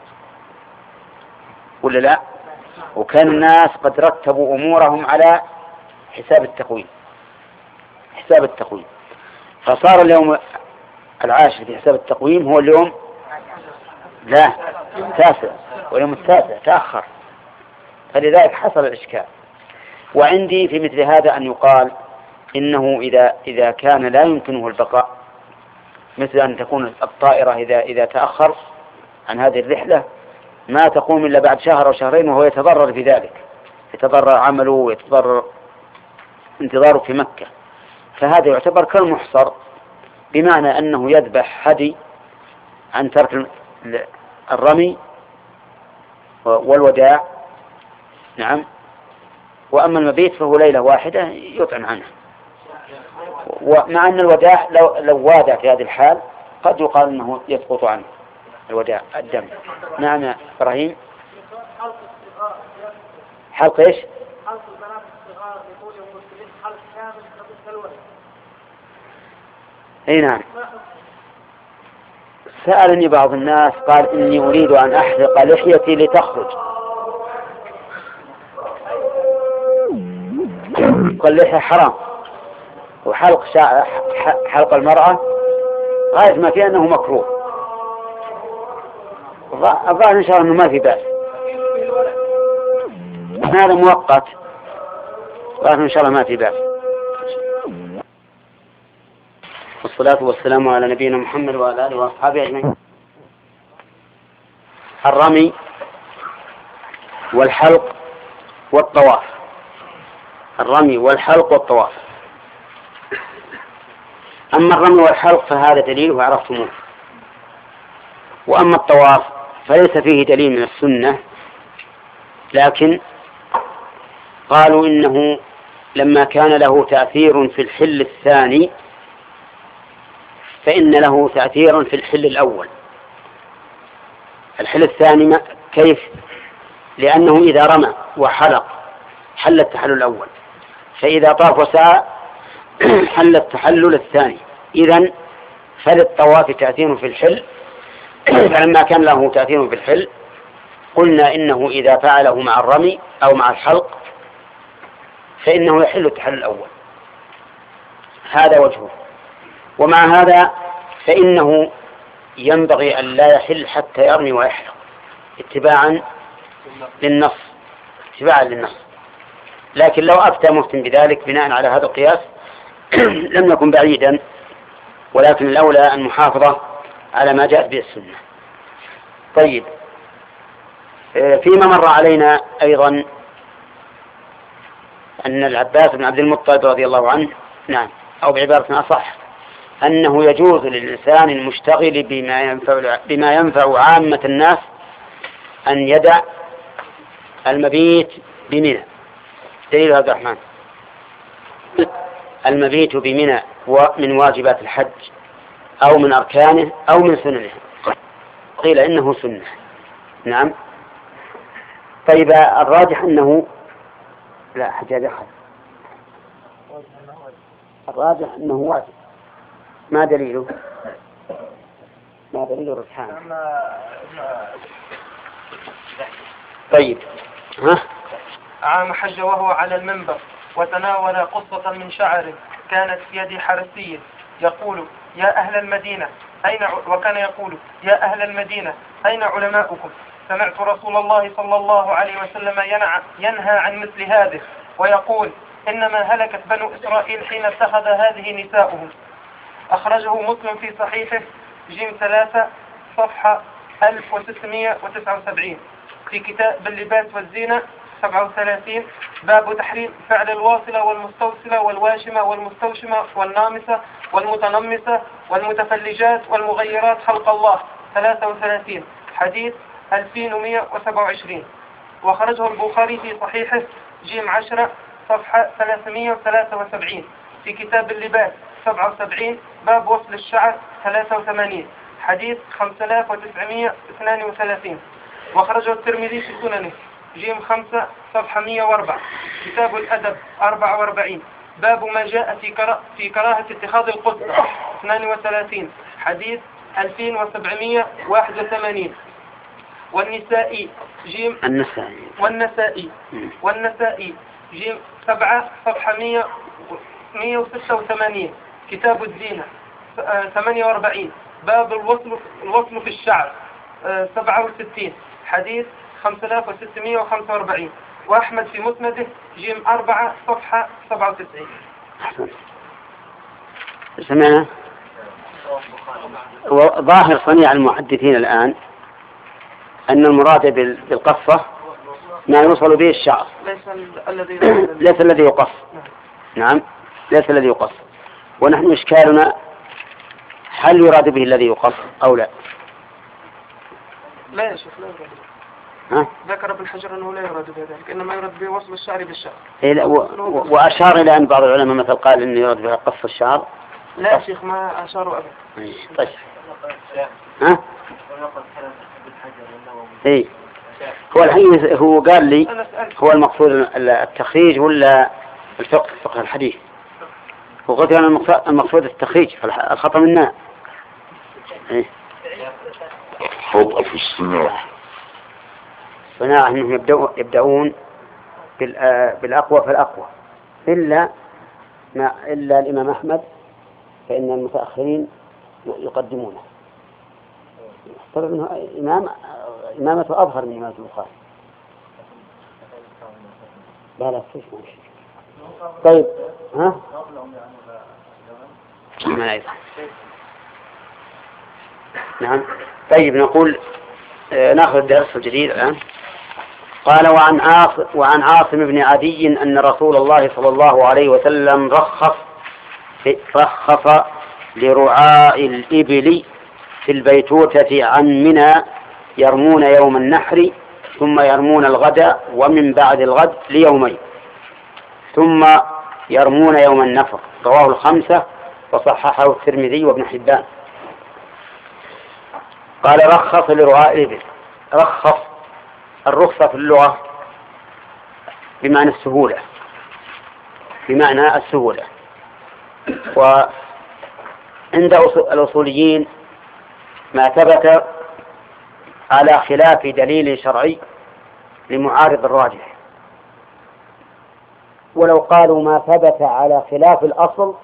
ولا لا؟ وكان الناس قد رتبوا أمورهم على حساب التقويم حساب التقويم فصار اليوم العاشر في حساب التقويم هو اليوم لا التاسع، واليوم التاسع تأخر، فلذلك حصل الإشكال. وعندي في مثل هذا أن يقال إنه إذا إذا كان لا يمكنه البقاء، مثل أن تكون الطائرة إذا إذا تأخر عن هذه الرحلة ما تقوم إلا بعد شهر أو شهرين وهو يتضرر في ذلك، يتضرر عمله ويتضرر انتظاره في مكة، فهذا يعتبر كالمحصر، بمعنى أنه يذبح هدي عن ترك الرمي والوداع. نعم. وأما المبيت فهو ليلة واحدة يطعم عنه. ومع أن الوداع لو, لو وادع في هذه الحال قد يقال أنه يسقط عنه الوداع الدم. نعم يا إبراهيم. حلق إيش؟ حلق البنات الصغار يقول المسلمين حلق كامل كالولد. أي نعم. سألني بعض الناس قال إني أريد أن أحلق لحيتي لتخرج. اللحية حرام، وحلق شع... حلق المرأة غاية ما فيه أنه مكروه. الظاهر إن شاء الله أنه ما في بأس، هذا مؤقت، الظاهر إن شاء الله ما في بأس. والصلاة والسلام على نبينا محمد وعلى آله وأصحابه أجمعين. الرمي والحلق والطواف. الرمي والحلق والطواف. أما الرمي والحلق فهذا دليله عرفتموه، وأما الطواف فليس فيه دليل من السنة، لكن قالوا إنه لما كان له تأثير في الحل الثاني فإن له تأثيرا في الحل الأول. الحل الثاني كيف؟ لأنه إذا رمى وحلق حل التحلل الأول، فإذا طاف وسعى حل التحلل الثاني. إذن فللطواف تأثير في الحل، فلما كان له تأثير في الحل قلنا إنه إذا فعله مع الرمي أو مع الحلق فإنه يحل التحلل الأول. هذا وجهه. ومع هذا فإنه ينبغي أن لا يحل حتى يرمي ويحلق اتباعا للنص اتباعا للنص. لكن لو أفتى مفتن بذلك بناء على هذا القياس لم يكن بعيدا، ولكن الأولى المحافظة على ما جاءت به السنة. طيب، فيما مر علينا أيضا أن العباس بن عبد المطلب رضي الله عنه، نعم، أو بعبارة أصح أنه يجوز للإنسان المشتغل بما ينفع, بما ينفع عامة الناس أن يدع المبيت بمنى. دليل عبد الرحمن. المبيت بمنى ومن واجبات الحج أو من أركانه أو من سننه، قيل إنه سنة. نعم. طيب، الراجح أنه لا حجاج أخر، الراجح أنه واجب. ما دليله؟ ما دليل الرجحان؟ طيب، ها؟ عام حج وهو على المنبر وتناول قصة من شعر كانت في يد حرسي يقول يا أهل المدينة أين ع... وكان يقول يا أهل المدينة أين علماؤكم؟ سمعت رسول الله صلى الله عليه وسلم ينع... ينهى عن مثل هذه ويقول إنما هلكت بنو إسرائيل حين اتخذ هذه نساؤهم. أخرجه مسلم في صحيحه جيم ثلاثة صفحة ألف وستمائة وتسعة وسبعين، في كتاب اللباس والزينة سبعة وثلاثين باب تحريم فعل الواصلة والمستوصلة والواشمة والمستوشمة والنامسة والمتنمسة والمتفلجات والمغيرات خلق الله ثلاثة وثلاثين حديث ألفين ومائة وسبعة وعشرين. وخرجه البخاري في صحيحه جيم عشرة صفحة ثلاثمائة وثلاثة وسبعين، في كتاب اللباس سبعة وسبعين باب وصل الشعر ثلاثة وثمانين حديث خمسة آلاف وتسعمائة واثنين وثلاثين. وخرجه الترمذي في سننه جيم خمسة صفحة مائة وأربعة، كتاب الأدب أربعة وأربعين باب ما جاء في, كرا... في كراهة اتخاذ القدس اثنين وثلاثين حديث ألفين وسبعمائة وواحد وثمانين. والنسائي جيم النسائي والنسائي والنسائي جيم سبعة صفحة مائة وستة وثمانين، كتاب الزينة ثمانية وأربعين باب الوصل الوصل في الشعر سبعة وستين حديث خمسة آلاف وستمائة وخمسة وأربعين. وأحمد في مسنده جيم أربعة صفحة سبعة وتسعين. سمعنا. ظاهر صنيع المحدثين الآن أن المراد بالقصة ما يوصل به الشعر، ليس الذي يقص. نعم، ليس الذي يقص. ونحن إشكالنا هل يراد به الذي يقص أو لا؟ لا يا شيخ لا يراد. ها؟ ذكر ابن حجر أنه لا يراد بذلك، إنما يراد بوصل الشعر بالشعر. إيه لا و... و... وأشار إلى أن بعض العلماء مثل قال إنه يراد بها قص الشعر. لا يا شيخ ما أشاروا أبدا. طيب. ها؟ إيه. هو الحين هو قال لي هو المقصود التخريج ولا الفقه فقه الحديث؟ وقلت أنا المقصود التخريج فالخطأ منا. إيه. خطأ في الصناعة. الصناعة أنهم يبدأ يبدأون بالأقوى فالأقوى إلا ما إلا الإمام أحمد فإن المتأخرين يقدمونه. طبعا إنه إمام إمامته أظهر من إمامة البخاري. لا لا فيش ماشي. طيب ها؟ نعم. طيب نقول ناخذ الدرس الجديد الآن. قال وعن عاصم وعن عاصم بن عدي أن رسول الله صلى الله عليه وسلم رخص رخص لرعاء الإبل في البيتوتة عن منى يرمون يوم النحر ثم يرمون الغد ومن بعد الغد ليومين ثم يرمون يوم النفر. رواه الخمسة وصححه الترمذي وابن حبان. قال رخص لرعاء الإبل. رخص الرخصة في اللغة بمعنى السهولة بمعنى السهولة وعند الأصوليين ما ثبت على خلاف دليل شرعي لمعارض الراجح، ولو قالوا ما ثبت على خلاف الأصل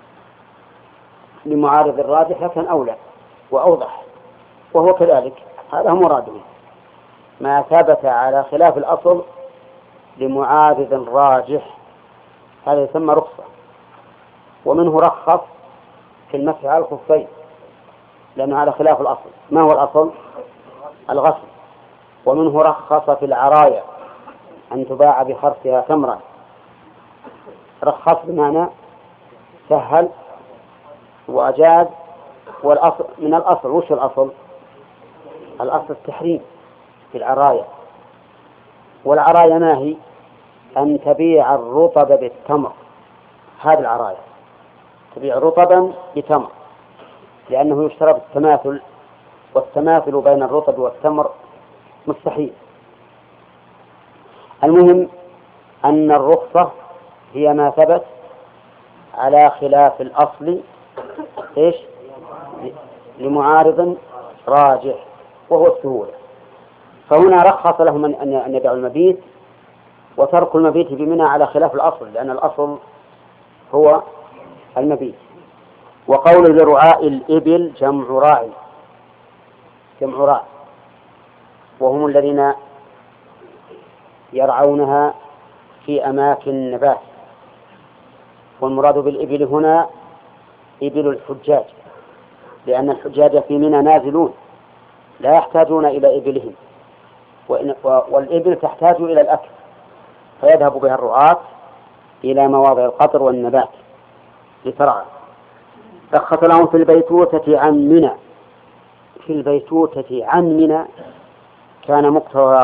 لمعارض الراجح لكان أولى وأوضح، وهو كذلك هذا مراده. ما ثبت على خلاف الأصل لمعارض راجح هذا يسمى رخصة. ومنه رخص في المسح على الخفين لأنه على خلاف الأصل. ما هو الأصل؟ الغسل. ومنه رخص في العرايا أن تباع بخرسها تمرا. رخص بمعنى سهل وأجاز. والأصل من الأصل وش الأصل؟ الأصل التحريم في العرايا. والعرايا ما هي؟ أن تبيع الرطب بالتمر. هذه العرايا تبيع رطبا بتمر لأنه يشترى بالتماثل، والتماثل بين الرطب والتمر مستحيل. المهم أن الرخصة هي ما ثبت على خلاف الأصل إيش؟ لمعارض راجح وهو السهولة. فهنا رخص لهم أن يدعوا المبيت وترك المبيت بمنى على خلاف الأصل لأن الأصل هو المبيت. وقول لرعاء الإبل جمع راعي جمع راعي وهم الذين يرعونها في أماكن النبات. والمراد بالإبل هنا إبل الحجاج لأن الحجاج في منى نازلون لا يحتاجون إلى إبلهم، والإبل تحتاج إلى الأكل فيذهب بها الرعاة إلى مواضع القطر والنبات لترعى. رخص لهم في البيتوتة عن منى. في البيتوتة عن منى كان مقتضى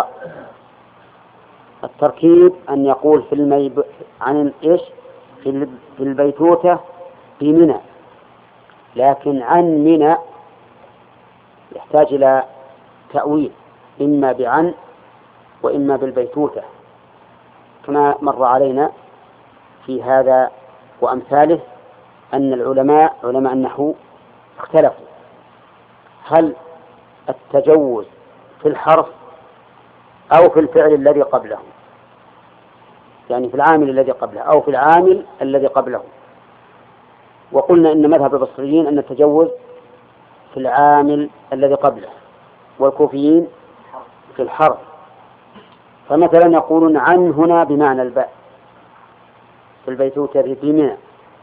التركيب أن يقول في الميب عن إيش في البيتوتة في منى، لكن عن منى يحتاج إلى تأويل إما بعن وإما بالبيتوتة كما مر علينا في هذا وأمثاله أن العلماء علماء النحو اختلفوا هل التجوز في الحرف أو في الفعل الذي قبله، يعني في العامل الذي قبله أو في العامل الذي قبله. وقلنا إن مذهب البصريين أن التجوز في العامل الذي قبله والكوفيين في الحرف. فمثلا يقولون عن هنا بمعنى الباء في البيتوتة بمنى.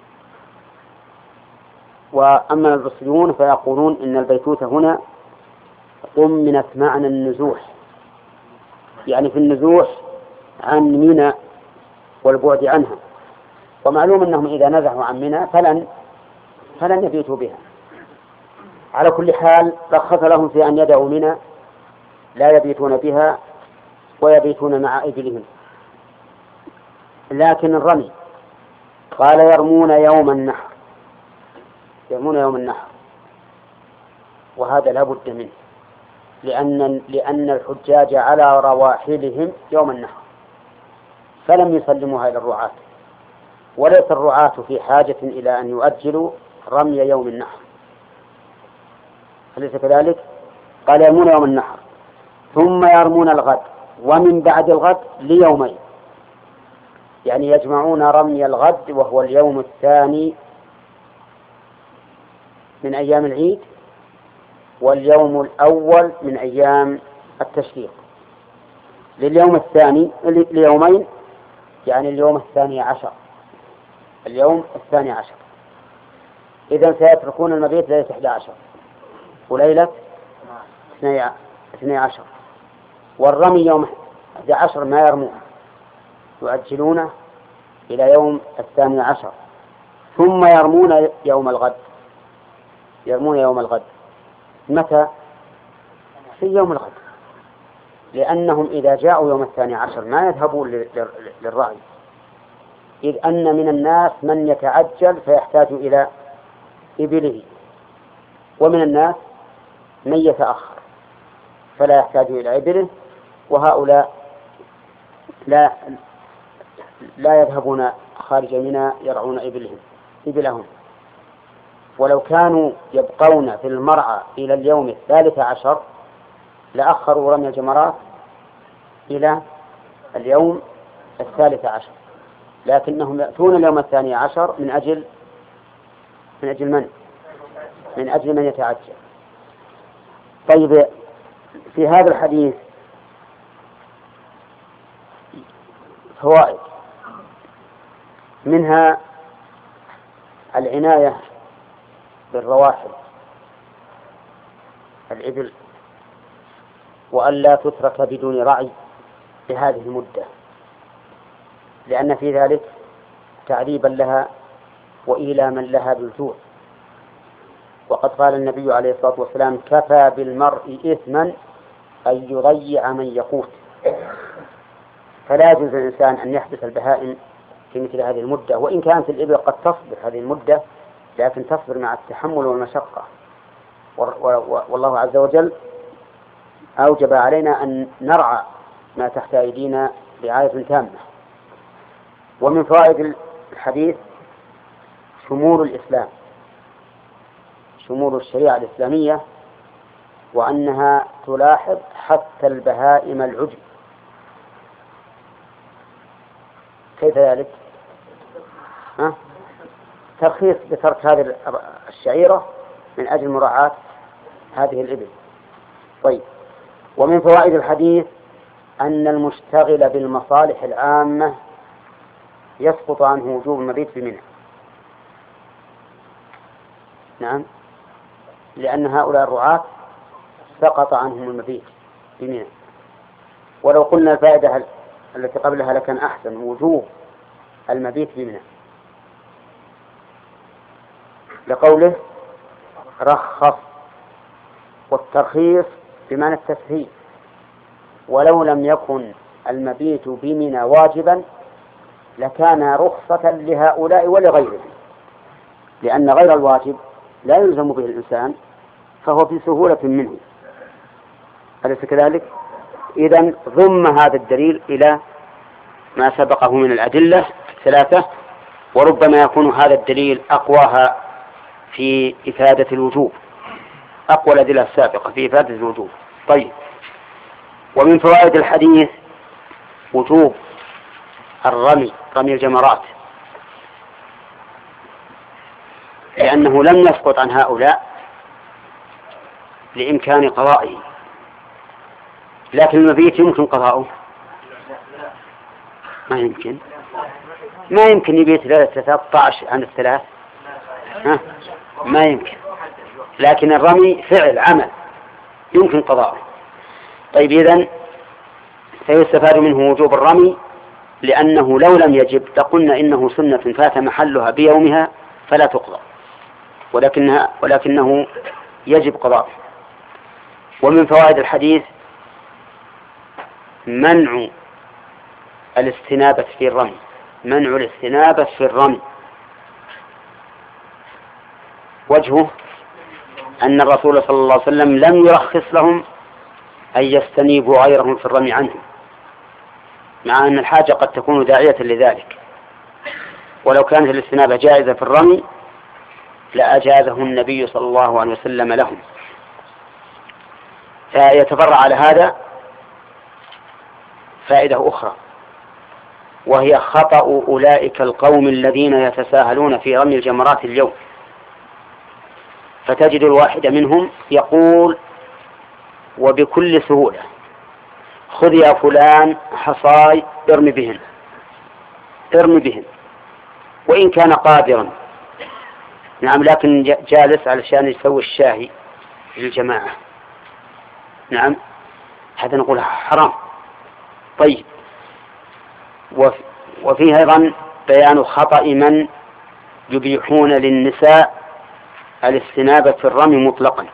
وأما البصريون فيقولون إن البيتوتة هنا ضمنت معنى النزوح، يعني في النزوح عن منى والبعد عنها. ومعلوم أنهم إذا نزحوا عن منى فلن فلن يبيتوا بها. على كل حال رخص لهم في أن يدعوا منى لا يبيتون بها ويبيتون مع إبلهم. لكن الرمي قال يرمون يوم النحر، يرمون يوم النحر، وهذا لا بد منه، لأن لأن الحجاج على رواحلهم يوم النحر، فلم يسلموها إلى الرعاة، وليس الرعاة في حاجة إلى أن يؤجلوا رمي يوم النحر، أليس كذلك؟ قال يرمون يوم النحر ثم يرمون الغد، ومن بعد الغد ليومين، يعني يجمعون رمي الغد وهو اليوم الثاني من أيام العيد واليوم الأول من أيام التشريق، لليوم الثاني ليومين، يعني اليوم الثاني عشر، اليوم الثاني عشر. إذن سيتركون المبيت ليلة إحدى عشر وليلة اثني عشر، والرمي يوم إحدى عشر ما يرمون، يؤجلونه إلى يوم الثاني عشر، ثم يرمون يوم الغد، يرمون يوم الغد. متى؟ في يوم الغد، لأنهم إذا جاءوا يوم الثاني عشر ما يذهبون للرعي، إذ أن من الناس من يتعجل فيحتاج إلى إبله، ومن الناس من يتأخر فلا يحتاج إلى إبله، وهؤلاء لا لا يذهبون خارج منى يرعون إبلهم إبلهم. ولو كانوا يبقون في المرعى إلى اليوم الثالث عشر لأخروا رمي الجمرات إلى اليوم الثالث عشر، لكنهم يأتون اليوم الثاني عشر من أجل من أجل من؟ من أجل من يتعجل. طيب، في هذا الحديث فوائد، منها العناية بالرواحل الإبل، وألا تترك بدون رعي بهذه المدة، لأن في ذلك تعذيبا لها وإيلاما لها بالجوع. وقد قال النبي عليه الصلاة والسلام: كفى بالمرء إثما أن يضيع من يقوت. فلا يجوز للإنسان أن يحبس البهائم في مثل هذه المدة، وإن كانت الإبل قد تصبر هذه المدة لكن تصبر مع التحمل والمشقة، والله عز وجل أوجب علينا أن نرعى ما تحت أيدينا رعاية تامة. ومن فوائد الحديث شمول الإسلام، شمول الشريعة الإسلامية، وأنها تلاحظ حتى البهائم العجب. كيف ذلك؟ ها؟ ترخيص بترك هذه الشعيرة من أجل مراعاة هذه الإبل. طيب، ومن فوائد الحديث أن المشتغل بالمصالح العامة يسقط عنه وجوب المبيت في منى. نعم، لأن هؤلاء الرعاة سقط عنهم المبيت في منى. ولو قلنا الفائدة التي قبلها لكان أحسن، وجوب المبيت في منى، لقوله رخص، والترخيص بمعنى التسهيل. ولو لم يكن المبيت بمنى واجبا لكان رخصة لهؤلاء ولغيرهم، لأن غير الواجب لا يلزم به الإنسان فهو في سهولة منه، أليس كذلك؟ إذن ضم هذا الدليل إلى ما سبقه من الأدلة الثلاثة، وربما يكون هذا الدليل أقواها في إفادة الوجوب، أقوى الأدلة السابقة في إفادة الوجوب. طيب، ومن فوائد الحديث وجوب الرمي، رمي الجمرات، لأنه لم يسقط عن هؤلاء لإمكان قضائه، لكن المبيت يمكن قضاؤه؟ ما يمكن، ما يمكن يبيت ثلاثة عشر عن الثلاث، ها؟ ما يمكن. لكن الرمي فعل عمل يمكن قضاؤه. طيب، إذن فيستفاد منه وجوب الرمي، لأنه لو لم يجب لقلنا إنه سنة فات محلها بيومها فلا تقضى، ولكنها ولكنه يجب قضاءه. ومن فوائد الحديث منع الاستنابة في الرمي منع الاستنابة في الرمي وجهه أن الرسول صلى الله عليه وسلم لم يرخص لهم أن يستنيبوا غيرهم في الرمي عنهم، مع أن الحاجة قد تكون داعية لذلك، ولو كانت الاستنابة جائزة في الرمي لأجازه النبي صلى الله عليه وسلم لهم. فيتفرع على هذا فائدة أخرى، وهي خطأ أولئك القوم الذين يتساهلون في رمي الجمرات اليوم، فتجد الواحد منهم يقول وبكل سهولة: خذ يا فلان حصاي ارمي بهن ارمي بهن وإن كان قادرا، نعم، لكن جالس علشان يسوي الشاهي للجماعة، نعم، هذا نقول حرام. طيب، وفيه أيضا بيان خطأ من يبيحون للنساء الاستنابة في الرمي مطلقا.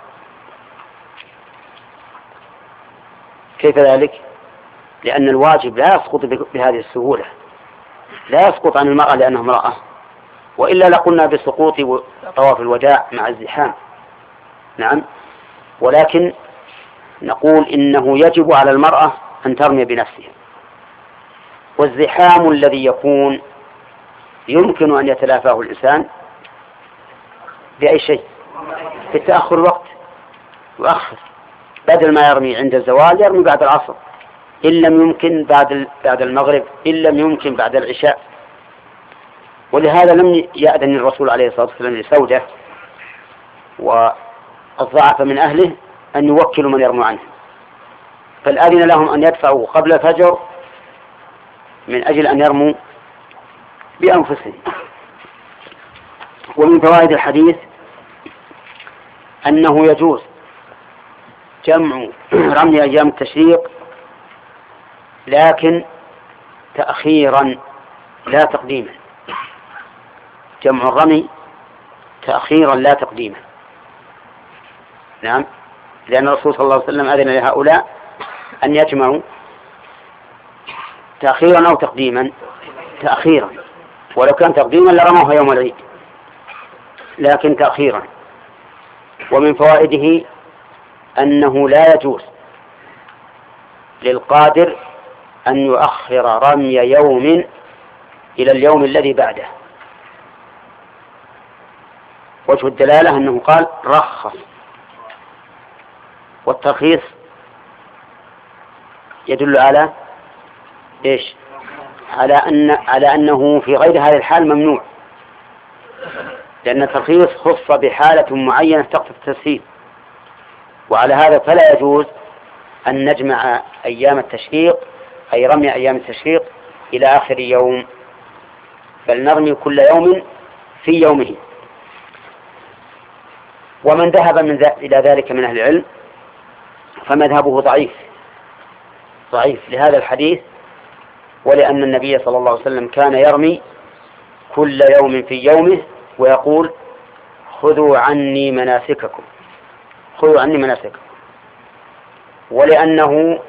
كيف ذلك؟ لأن الواجب لا يسقط بهذه السهولة، لا يسقط عن المرأة لأنها امرأة، وإلا لقلنا بسقوط طواف الوداع مع الزحام، نعم، ولكن نقول إنه يجب على المرأة أن ترمي بنفسها، والزحام الذي يكون يمكن أن يتلافاه الإنسان بأي شيء، في تأخر الوقت يؤخر، بدل ما يرمي عند الزوال يرمي بعد العصر، إن لم يمكن بعد بعد المغرب، إن لم يمكن بعد العشاء. ولهذا لم يأذن الرسول عليه الصلاة والسلام لسودة والضعف من أهله أن يوكلوا من يرموا عنه، فالآذن لهم أن يدفعوا قبل الفجر من أجل أن يرموا بأنفسهم. ومن فوائد الحديث أنه يجوز جمع رمي أيام التشريق، لكن تأخيرا لا تقديما، جمع الرمي تأخيرا لا تقديما، نعم، لأن الرسول صلى الله عليه وسلم أذن لهؤلاء أن يجمعوا تأخيرا أو تقديما، تأخيرا، ولو كان تقديما لرموها يوم العيد، لكن تأخيرا. ومن فوائده أنه لا يجوز للقادر أن يؤخر رمي يوم إلى اليوم الذي بعده. وجه الدلالة أنه قال رخص، والترخيص يدل على إيش؟ على أن على أنه في غير هذه الحال ممنوع، لأن الترخيص خص بحالة معينة تقتضي التسهيل، وعلى هذا فلا يجوز أن نجمع أيام التشريق أي رمي أيام التشريق إلى آخر يوم، بل نرمي كل يوم في يومه. ومن ذهب من ذا إلى ذلك من أهل العلم فمذهبه ضعيف ضعيف لهذا الحديث، ولأن النبي صلى الله عليه وسلم كان يرمي كل يوم في يومه ويقول: خذوا عني مناسككم خذوا عني مناسككم ولأنه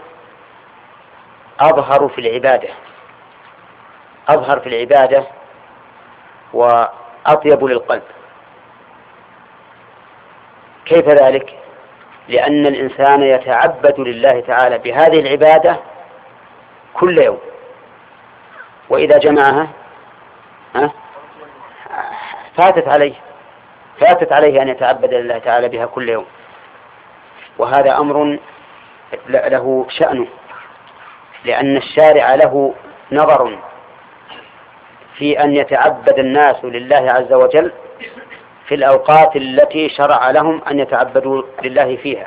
أظهر في العبادة أظهر في العبادة وأطيب للقلب. كيف ذلك؟ لأن الإنسان يتعبد لله تعالى بهذه العبادة كل يوم، وإذا جمعها فاتت عليه فاتت عليه أن يتعبد لله تعالى بها كل يوم، وهذا أمر له شأنه، لأن الشارع له نظر في أن يتعبد الناس لله عز وجل في الأوقات التي شرع لهم أن يتعبدوا لله فيها،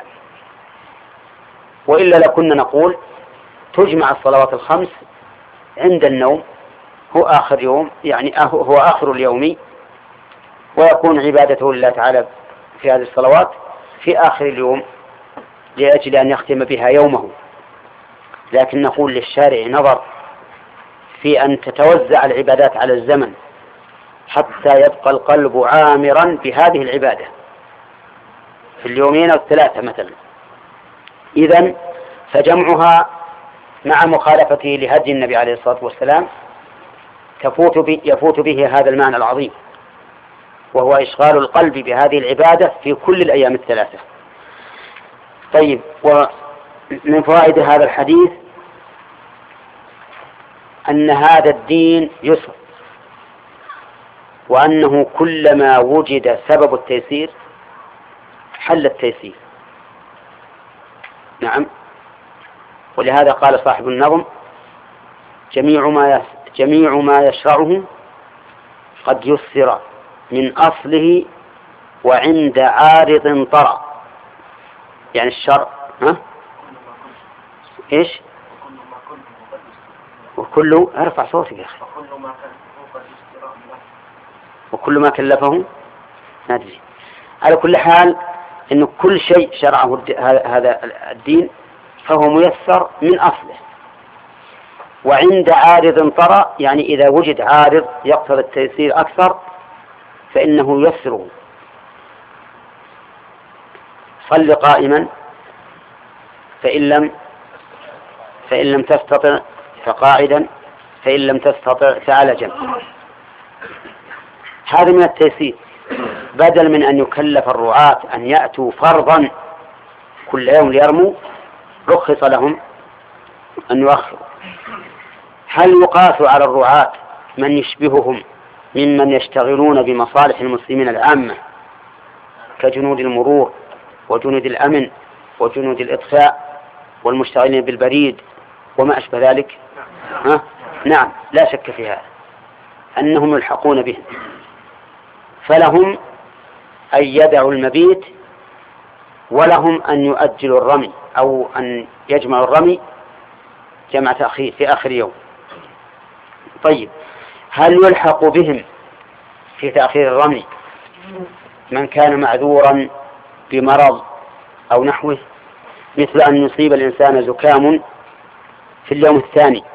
وإلا لكنا نقول تجمع الصلوات الخمس عند النوم، هو آخر يوم، يعني هو آخر اليوم، ويكون عبادته لله تعالى في هذه الصلوات في آخر اليوم لأجل أن يختم بها يومه. لكن نقول للشارع نظر في أن تتوزع العبادات على الزمن حتى يبقى القلب عامرا بهذه العبادة في اليومين أو الثلاثة مثلا. إذن فجمعها مع مخالفته لهدي النبي عليه الصلاة والسلام تفوت به يفوت به هذا المعنى العظيم، وهو إشغال القلب بهذه العبادة في كل الأيام الثلاثة. طيب، ومن فوائد هذا الحديث أن هذا الدين يسر، وأنه كلما وجد سبب التيسير حل التيسير. نعم، ولهذا قال صاحب النظم: جميع ما جميع ما يشرعه قد يسر من أصله وعند عارض طرأ. يعني الشرع ها؟ إيش؟ وكل ارفع صوتك يا أخي. وكل ما كلفه نادري. على كل حال إنه كل شيء شرعه هذا الدين فهو ميسر من أصله، وعند عارض طرأ يعني إذا وجد عارض يقتضي التيسير أكثر فإنه يسره. صل قائما فإن لم فإن لم تستطع فقاعدا فإن لم تستطع فعلى جنب. هذا من التيسير، بدل من أن يكلف الرعاة أن يأتوا فرضا كل يوم ليرموا، رخص لهم أن يؤخروا. هل يقاس على الرعاة من يشبههم ممن يشتغلون بمصالح المسلمين العامة كجنود المرور وجنود الأمن وجنود الإطفاء والمشتغلين بالبريد وما أشبه ذلك؟ ها؟ نعم، لا شك في هذا أنهم يلحقون بهم، فلهم أن يدعوا المبيت ولهم أن يؤجلوا الرمي أو أن يجمعوا الرمي جمع تأخير في آخر يوم. طيب، هل يلحق بهم في تأخير الرمي من كان معذورا بمرض أو نحوه، مثل أن يصيب الإنسان زكام في اليوم الثاني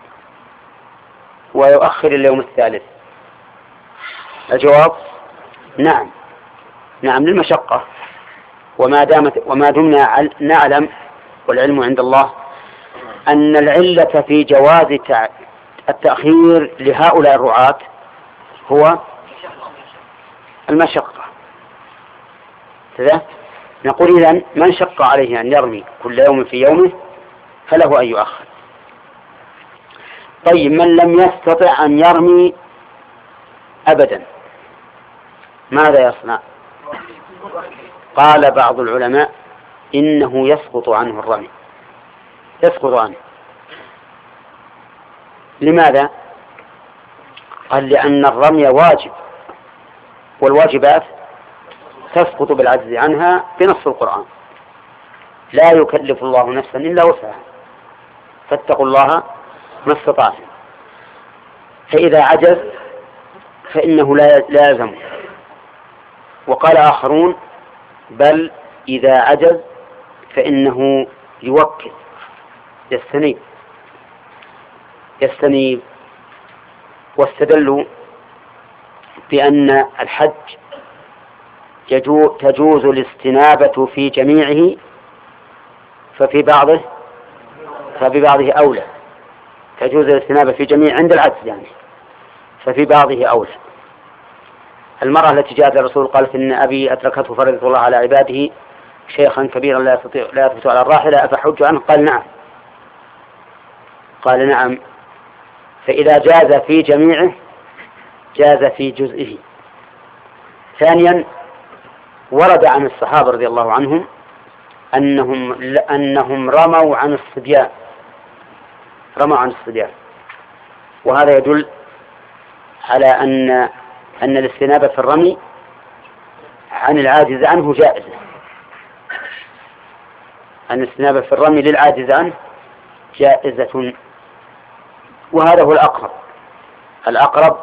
ويؤخر اليوم الثالث؟ الجواب نعم، نعم للمشقة. وما دامت وما دمنا نعلم والعلم عند الله أن العلة في جواز التأخير لهؤلاء الرعاة هو المشقة. كذا نقول إذن من شق عليه أن يرمي كل يوم في يومه فله أن يؤخر. طيب، من لم يستطع أن يرمي أبدا ماذا يصنع؟ قال بعض العلماء إنه يسقط عنه الرمي، يسقط عنه. لماذا؟ قال لأن الرمي واجب، والواجبات تسقط بالعجز عنها بنص القرآن: لا يكلف الله نفسا إلا وسعها فاتقوا الله ما استطعتم. فإذا عجز فإنه لا لازم. وقال آخرون: بل إذا عجز فإنه يوكل، يستنيب يستنيب واستدلوا بأن الحج تجوز الاستنابة في جميعه ففي بعضه ففي بعضه أولى. تجوز الاستنابة في جميع عند العجز يعني، ففي بعضه أولى. المرأة التي جاءت الرسول قالت إن أبي أتركته فرضة الله على عباده شيخا كبيرا لا يستطيع لا يثبت على الراحلة أفحج عنه؟ قال نعم. قال نعم، فإذا جاز في جميعه جاز في جزئه. ثانيا، ورد عن الصحابة رضي الله عنهم أنهم أنهم رموا عن الصبيان رموا عن الصبيان وهذا يدل على أن أن الاستنابة في الرمي عن العاجز عنه جائزة. أن الاستنابة في الرمي للعاجز عنه جائزة، وهذا هو الأقرب. الأقرب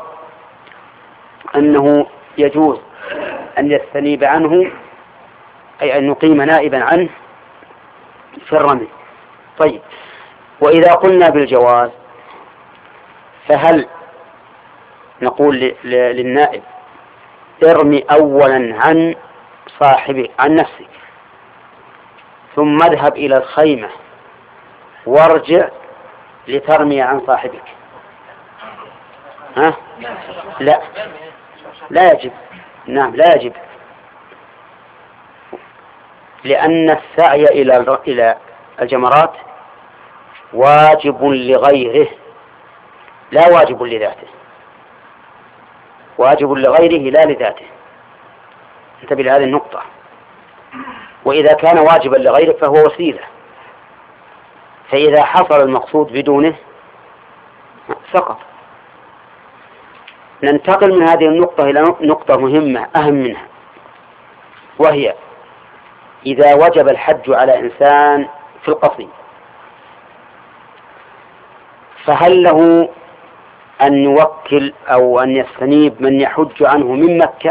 أنه يجوز أن يستنيب عنه، أي أن يقيم نائبا عنه في الرمي. طيب، وإذا قلنا بالجواز فهل نقول للنائب ارمي أولا عن صاحبه عن نفسك ثم اذهب إلى الخيمة وارجع لترمي عن صاحبك؟ ها؟ لا لا يجب. نعم لا يجب، لأن السعي إلى إلى الجمرات واجب لغيره لا واجب لذاته، واجب لغيره لا لذاته. انتبه لهذه النقطة. وإذا كان واجبا لغيره فهو وسيلة، فإذا حصل المقصود بدونه سقط. ننتقل من هذه النقطة إلى نقطة مهمة أهم منها، وهي إذا وجب الحج على إنسان في القصيم فهل له أن يوكل أو أن يستنيب من يحج عنه من مكة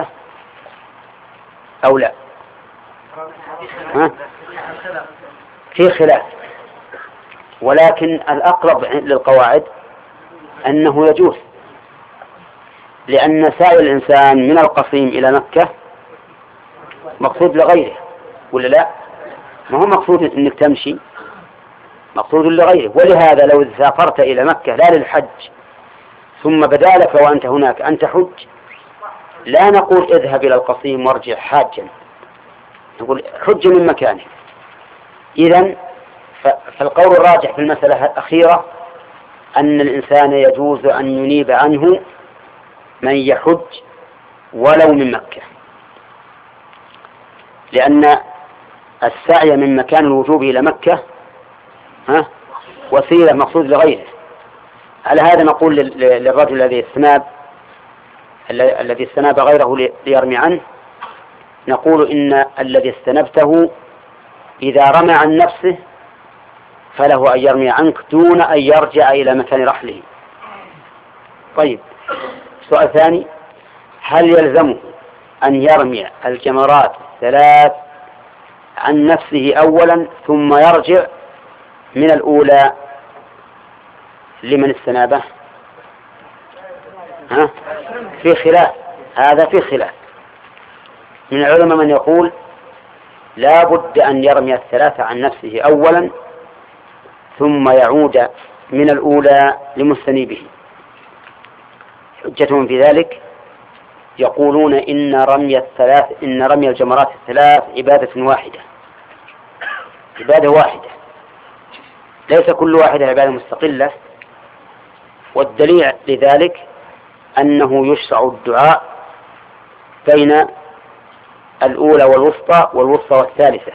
أو لا؟ ها؟ في خلاف، ولكن الأقرب للقواعد أنه يجوز، لأن سعي الإنسان من القصيم إلى مكة مقصود لغيره ولا لا؟ ما هو مقصود أنك تمشي، مقصود لغيره. ولهذا لو سافرت إلى مكة لا للحج ثم بدا لك وأنت هناك أن تحج، لا نقول اذهب إلى القصيم وارجع حاجا، نقول حج من مكانه. إذن فالقول الراجح في المسألة الأخيرة أن الإنسان يجوز أن ينيب عنه من يحج ولو من مكة، لأن السعي من مكان الوجوب إلى مكة ها وسيلة مقصود لغيره. على هذا نقول للرجل الذي استناب الذي استناب غيره ليرمي عنه، نقول إن الذي استنبته إذا رمى عن نفسه فله أن يرمي عنك دون أن يرجع إلى مكان رحله. طيب، سؤال ثاني: هل يلزمه أن يرمي الجمرات الثلاث عن نفسه أولا ثم يرجع من الأولى لمن استنابه؟ ها؟ في خلاف، هذا في خلاف. من العلماء من يقول لا بد أن يرمي الثلاثة عن نفسه أولا ثم يعود من الأولى لمستنيبه. حجتهم في ذلك يقولون إن رمي الثلاث إن رمي الجمرات الثلاث عبادة واحدة، عبادة واحدة، ليس كل واحدة عبادة مستقلة. والدليل لذلك أنه يشرع الدعاء بين الأولى والوسطى والوسطى والثالثة،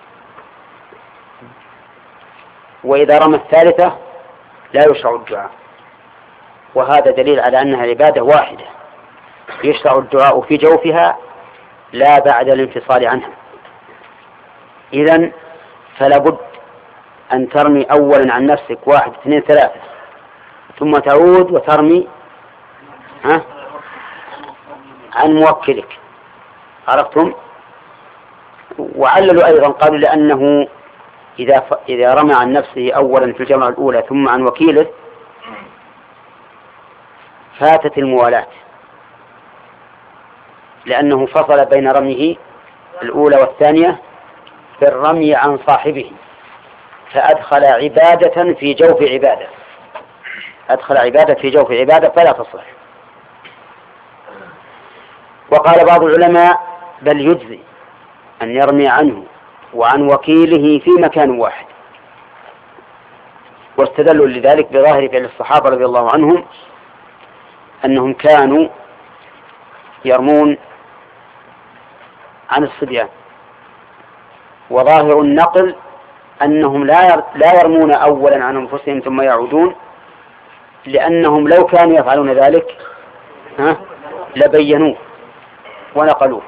وإذا رمى الثالثة لا يشرع الدعاء، وهذا دليل على أنها عبادة واحدة يشرع الدعاء في جوفها لا بعد الانفصال عنها. إذن فلا بد أن ترمي أولا عن نفسك واحد اثنين ثلاثة، ثم تعود وترمي ها عن موكلك. عرفتم؟ وعللوا أيضا قالوا لأنه إذا ف... إذا رمى عن نفسه أولا في الجمرة الأولى ثم عن وكيله فاتت الموالاة، لأنه فصل بين رميه الأولى والثانية بالرمي عن صاحبه، فأدخل عبادة في جوف عبادة، أدخل عبادة في جوف عبادة فلا تصح. وقال بعض العلماء بل يجزي أن يرمي عنه وعن وكيله في مكان واحد، واستدلوا لذلك بظاهر فعل الصحابة رضي الله عنهم أنهم كانوا يرمون عن الصبيان، وظاهر النقل أنهم لا لا يرمون أولا عن أنفسهم ثم يعودون، لأنهم لو كانوا يفعلون ذلك ها لبينوه ونقلوه.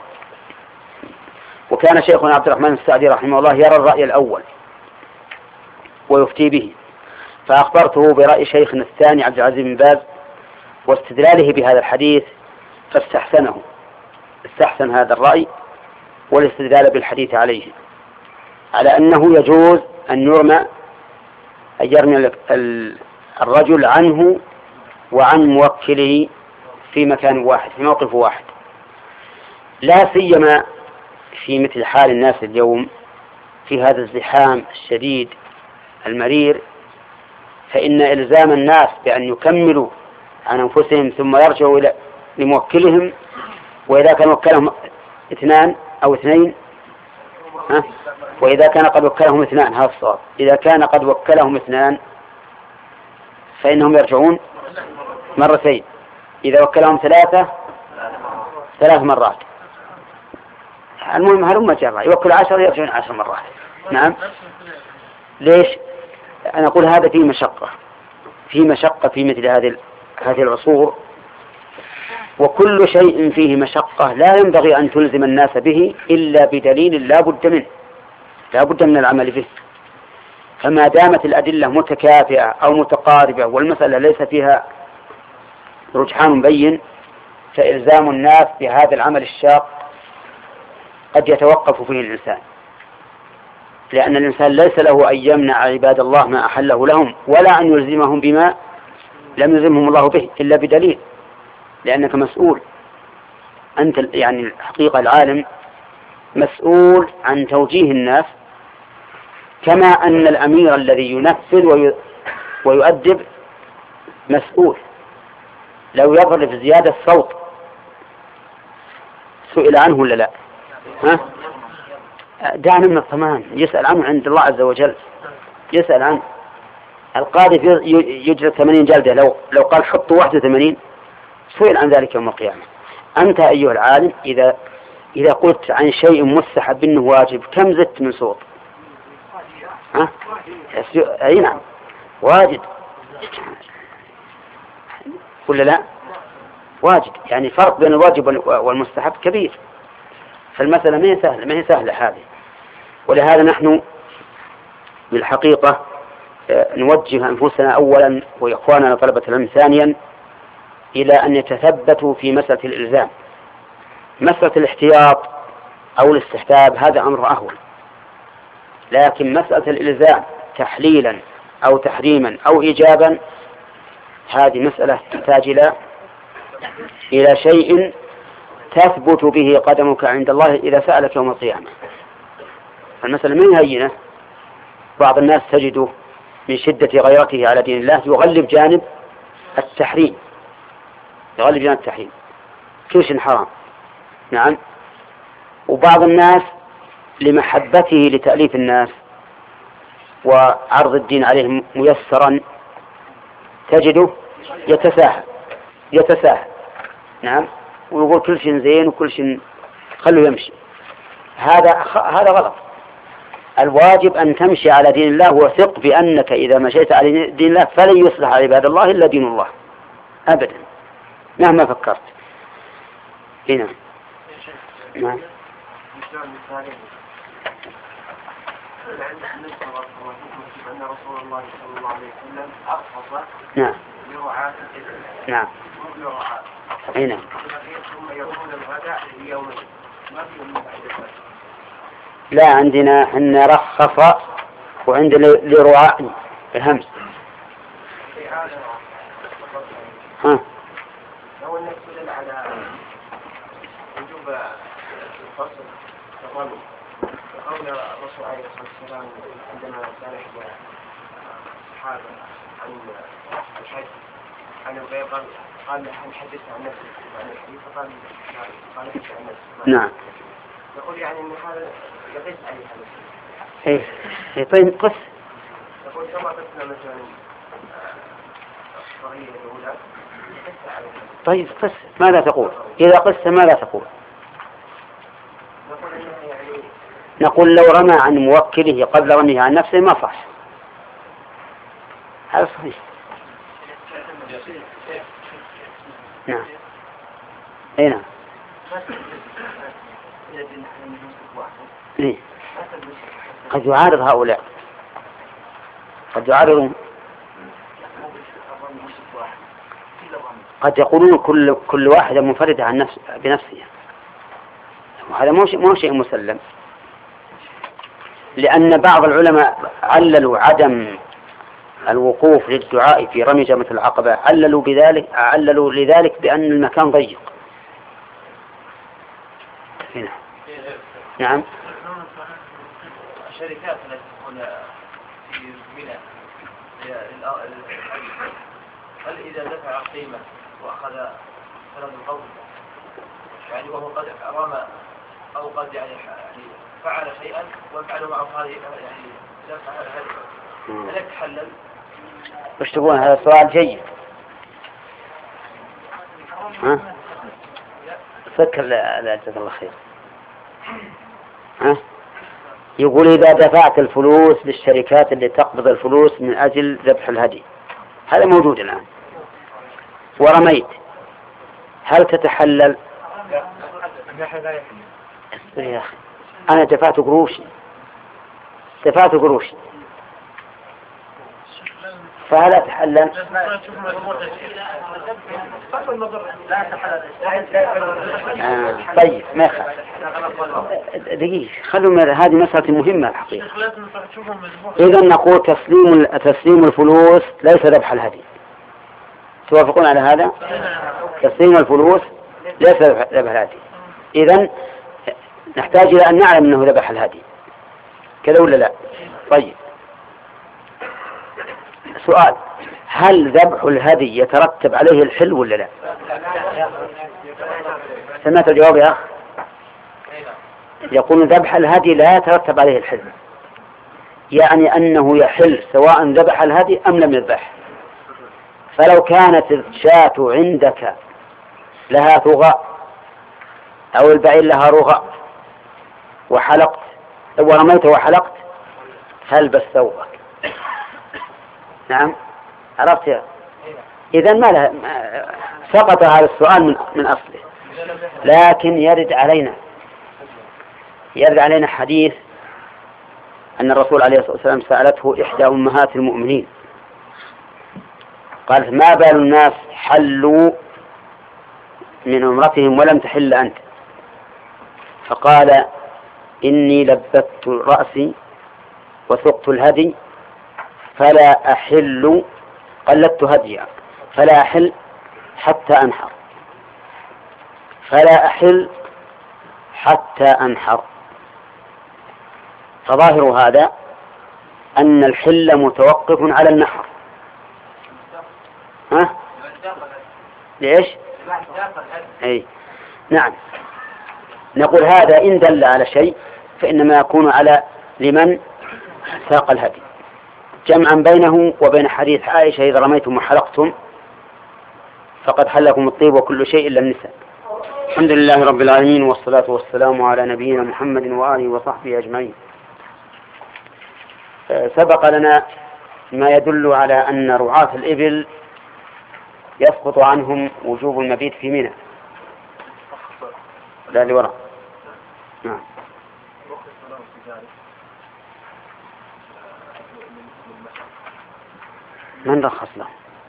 وكان شيخنا عبد الرحمن السعدي رحمه الله يرى الرأي الأول ويفتي به، فأخبرته برأي شيخنا الثاني عبد العزيز بن باز واستدلاله بهذا الحديث، فاستحسنه استحسن هذا الرأي والاستدلال بالحديث عليه، على أنه يجوز أن يرمى أن يرمي الرجل عنه وعن موكله في مكان واحد في موقف واحد، لا سيما في مثل حال الناس اليوم في هذا الزحام الشديد المرير، فإن إلزام الناس بأن يكملوا عن أنفسهم ثم يرجعوا إلى لموكلهم، وإذا كان وكلهم اثنان أو اثنين ها؟ وإذا كان قد وكلهم اثنان، هذا الصواب، إذا كان قد وكلهم اثنان فإنهم يرجعون مرتين، إذا وكلهم ثلاثة ثلاث مرات. المهم هلما جرى يوكل عشر يرجعون عشر مرات. نعم. ليش؟ أنا أقول هذا فيه مشقة، فيه مشقة في مثل هذه هذه العصور، وكل شيء فيه مشقة لا ينبغي أن تلزم الناس به إلا بدليل لا بد منه، لا بد من العمل به. فما دامت الأدلة متكافئة أو متقاربة والمسألة ليس فيها رجحان مبين، فإلزام الناس بهذا العمل الشاق قد يتوقف فيه الإنسان، لأن الإنسان ليس له أن يمنع عباد الله ما أحله لهم، ولا أن يلزمهم بما لم يلزمهم الله به إلا بدليل، لأنك مسؤول. أنت يعني الحقيقة العالم مسؤول عن توجيه الناس، كما أن الأمير الذي ينفذ ويؤدب مسؤول. لو يضرب زيادة الصوت سئل عنه ولا لا؟ ها؟ دعنا من الطمان، يسأل عنه عند الله عز وجل، يسأل عنه. القاذف يجلد ثمانين جلدة، لو لو قال حطوا واحد وثمانين سئل عن ذلك يوم القيامة. أنت أيها العالم إذا إذا قلت عن شيء مستحب إنه واجب كم زدت من صوت؟ ها؟ أي نعم واجد ولا لا؟ واجد، يعني فرق بين الواجب والمستحب كبير. فالمسألة ما هي سهلة، ما هي سهلة هذه. ولهذا نحن بالحقيقة نوجه أنفسنا أولا وإخواننا طلبة العلم ثانيا إلى أن يتثبتوا في مسألة الإلزام. مسألة الاحتياط أو الاستحباب هذا أمر أهون، لكن مسألة الإلزام تحليلا أو تحريما أو إيجابا هذه مسألة تحتاج إلى إلى شيء تثبت به قدمك عند الله إذا سألك يوم القيامة. المسألة من هينة. بعض الناس تجده من شدة غيرته على دين الله يغلب جانب التحريم، يغلب جانب التحريم كل شيء حرام. نعم. وبعض الناس لمحبته لتأليف الناس وعرض الدين عليهم ميسرا تجده يتساهل يتساهل نعم، ويقول كل شيء زين وكل شيء خلوا يمشي. هذا هذا غلط. الواجب أن تمشي على دين الله وثق بأنك إذا مشيت على دين الله فلن يصلح على عباد الله إلا دين الله أبدا مهما فكرت. هنا نعم. أن رسول الله صلى الله عليه وسلم أرخص نعم لرعاة نعم هنا ثم يكون الغداء يومين ما في يوم بعد. لا عندنا أن رخص وعند لرعاء الهمس. ها لو أنك تدل على وجوب الفصل تظل قول الرسول عليه الصلاة والسلام عندما سأل الصحابة عن الحج عن الغير قال قال هل حدثت عن نفسك عن الحديث فقال قال حدثت عن نفسك. نعم. يقول يعني أن هذا يقيس عليه هذا. إيه طيب قص. يقول كما قلنا مثلا الصغير الأولى يقيس عليه. طيب قص ماذا تقول؟ إذا قصت ماذا تقول؟ نقول لو رمى عن موكله قبل رميه عن نفسه ما صح. هذا صحيح. نعم. اي نعم. إيه؟ قد يعارض هؤلاء، قد يعارضون، قد يقولون كل كل واحدة منفردة عن نفس بنفسها، وهذا مو شيء مو شيء مسلم، لأن بعض العلماء عللوا عدم الوقوف للدعاء في رمي جمرة العقبة، عللوا بذلك عللوا لذلك بأن المكان ضيق. هنا. نعم. الشركات التي تكون في منى هل إذا دفع قيمة وأخذ ثلاث القول يعني وهو قد رمى أو قد يعني يعني فعل شيئا وفعله معه هذه يعني لا فعل هذا هل يتحلل؟ وش تقول؟ هذا سؤال جيد. ها؟ فكر لا جزاك الله خير. ها؟ يقول إذا دفعت الفلوس للشركات اللي تقبض الفلوس من أجل ذبح الهدي، هذا موجود الآن، ورميت، هل تتحلل؟ يا أخي أنا دفعت قروشي دفعت قروشي فهل أتحلل؟ آه طيب ما يخالف. دقيقة خلوا هذه مسألة مهمة الحقيقة. إذا نقول تسليم تسليم الفلوس ليس ذبح الهدي. توافقون على هذا؟ تسليم الفلوس ليس ذبح الهدي. إذا نحتاج إلى أن نعلم أنه ذبح الهدي كذا ولا لا؟ طيب سؤال، هل ذبح الهدي يترتب عليه الحل ولا لا؟ سمعت الجواب يا أخ؟ يقول ذبح الهدي لا يترتب عليه الحل، يعني أنه يحل سواء ذبح الهدي أم لم يذبح. فلو كانت الشاة عندك لها ثغاء أو البعير لها رغاء وحلقت ورميت وحلقت هل بس ثوبك؟ نعم عرفت يا إذا ما له سقط هذا السؤال من, من أصله. لكن يرد علينا يرد علينا حديث أن الرسول عليه الصلاة والسلام سألته إحدى أمهات المؤمنين قالت ما بال الناس حلوا من عمرتهم ولم تحل أنت؟ فقال إني لبت رأسي وسقت الهدي فلا أحل قلدت هديا فلا أحل حتى أنحر فلا أحل حتى أنحر. فظاهر هذا أن الحل متوقف على النحر. ها؟ ليش؟ أي نعم. نقول هذا إن دل على شيء فإنما يكون على لمن ساق الهدي، جمعا بينه وبين حديث عائشة إذا رميتم وحلقتم فقد حلكم الطيب وكل شيء إلا النساء. الحمد لله رب العالمين والصلاة والسلام على نبينا محمد وآله وصحبه أجمعين. سبق لنا ما يدل على أن رعاة الإبل يسقط عنهم وجوب المبيت في منى. لا لوراء. نعم. من رخص له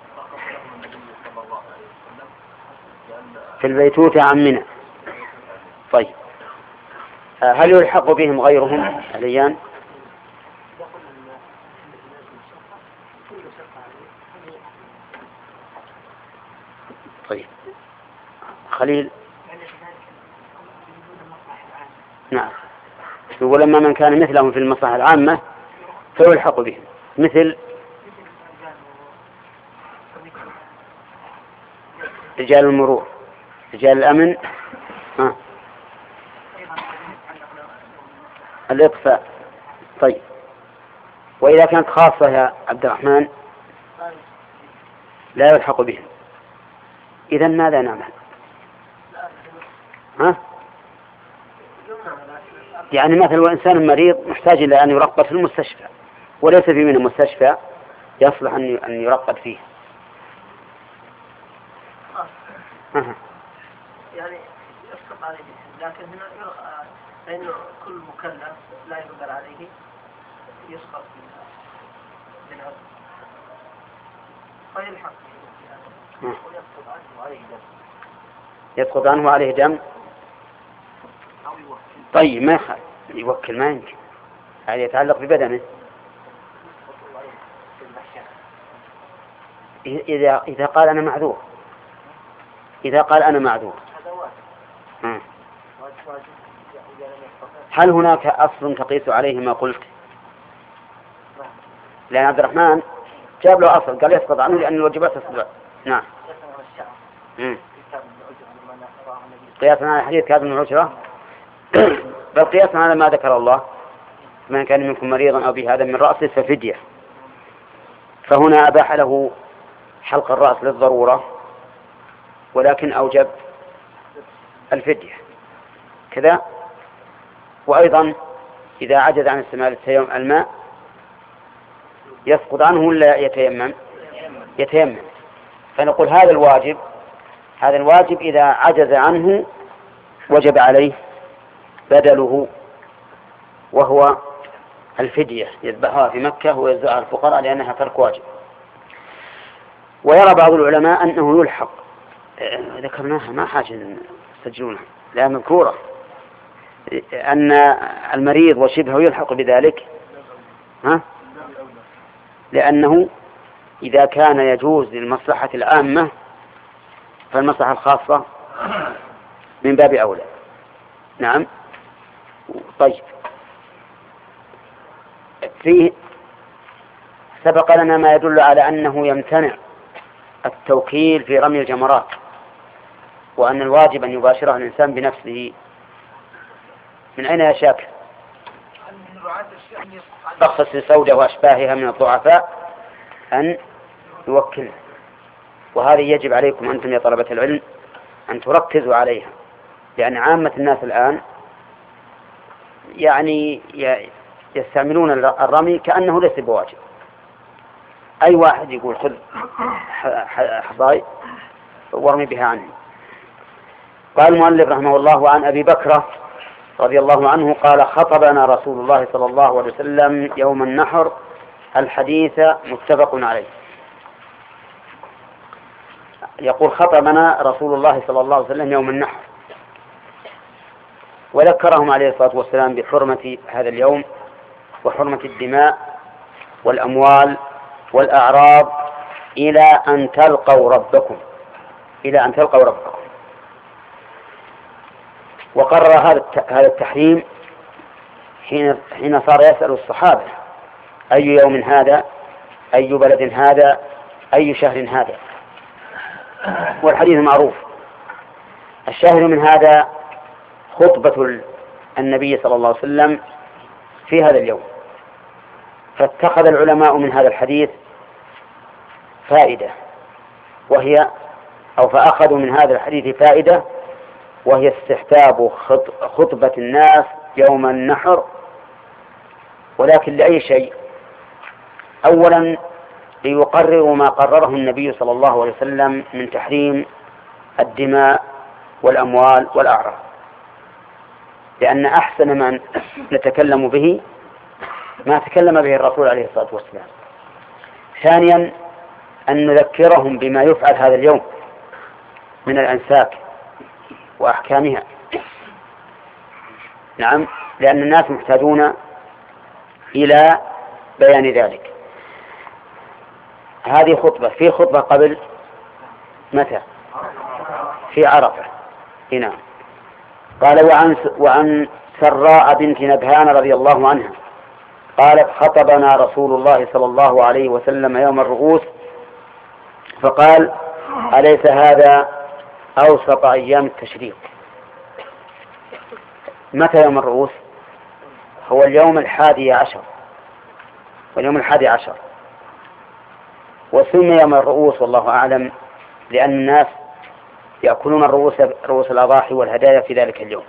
في البيتوتة عن منى؟ طيب هل يلحق بهم غيرهم الأيام؟ طيب خليل. نعم يقول أما من كان مثلهم في المصلحة العامة فيلحق بهم مثل رجال المرور رجال الأمن ها. الإطفاء. طيب وإذا كانت خاصة يا عبد الرحمن لا يلحق بهم، إذا ماذا نعمل؟ ها؟ يعني مثلا وإنسان مريض محتاج إلى أن يرقد في المستشفى وليس في من المستشفى يصلح أن يرقد فيه. أه. يعني يسقط عليه، لكن هنا يرخى لأنه كل مكلف لا يقدر عليه يسقط بالعرض فيلحق ويسقط عنه عليه دم يسقط عنه عليه دم. طيب ما يخالف يوكل ما يمكن، هذا يتعلق ببدنه. إذا إذا قال أنا معذور إذا قال أنا معذور هل هناك أصل تقيس عليه ما قلت؟ لأن عبد الرحمن جاب له أصل قال يسقط عنه لأن الواجبات تسقط. نعم. قياسا على حديث كعب بن عجرة بل قياسا على ما ذكر الله من كان منكم مريضا أو به هذا من رأسه ففدية. فهنا أباح له حلق الرأس للضرورة ولكن أوجب الفدية كذا. وأيضا إذا عجز عن استعمال الماء يسقط عنه ولا يتيمم؟ يتيمم. فنقول هذا الواجب هذا الواجب إذا عجز عنه وجب عليه بدله وهو الفدية يذبحها في مكة ويوزعها الفقراء لأنها ترك واجب. ويرى بعض العلماء أنه يلحق، ذكرناها ما حاجة تسجلونها لا مذكورة، أن المريض وشبهه يلحق بذلك، ها؟ لأنه إذا كان يجوز للمصلحة العامة فالمصلحة الخاصة من باب أولى. نعم. طيب، فيه سبق لنا ما يدل على أنه يمتنع التوكيل في رمي الجمرات، وأن الواجب أن يباشرها الإنسان بنفسه. من أين يا شاكر؟ تخصص لسودة وأشباهها من الضعفاء أن يوكل، وهذه يجب عليكم أنتم يا طلبة العلم أن تركزوا عليها، لأن عامة الناس الآن يعني يستعملون الرمي كأنه ليس بواجب. أي واحد يقول خذ حصاي وارمي بها عني. قال المؤلف رحمه الله عن أبي بكر رضي الله عنه قال خطبنا رسول الله صلى الله عليه وسلم يوم النحر. الحديث متفق عليه. يقول خطبنا رسول الله صلى الله عليه وسلم يوم النحر، وذكرهم عليه الصلاة والسلام بحرمة هذا اليوم وحرمة الدماء والأموال والأعراض إلى أن تلقوا ربكم إلى أن تلقوا ربكم. وقرر هذا التحريم حين حين صار يسأل الصحابة أي يوم هذا، أي بلد هذا، أي شهر هذا، والحديث معروف. الشاهد من هذا خطبة النبي صلى الله عليه وسلم في هذا اليوم، فاتخذ العلماء من هذا الحديث فائدة، وهي أو فأخذوا من هذا الحديث فائدة وهي استحباب خطبة الناس يوم النحر، ولكن لأي شيء؟ أولا ليقرروا ما قرره النبي صلى الله عليه وسلم من تحريم الدماء والأموال والأعراض، لأن أحسن ما نتكلم به ما تكلم به الرسول عليه الصلاة والسلام. ثانيا أن نذكرهم بما يفعل هذا اليوم من الأنساك وأحكامها. نعم، لأن الناس محتاجون إلى بيان ذلك. هذه خطبة. في خطبة قبل متى؟ في عرفة. هنا قال وعن, وعن سراء بنت نبهان رضي الله عنها قالت خطبنا رسول الله صلى الله عليه وسلم يوم الرؤوس فقال أليس هذا أوسط أيام التشريق؟ متى يوم الرؤوس؟ هو اليوم الحادي عشر، واليوم الحادي عشر، وسمي يوم الرؤوس والله أعلم لأن الناس يأكلون الرؤوس رؤوس الأضاحي والهدايا في ذلك اليوم،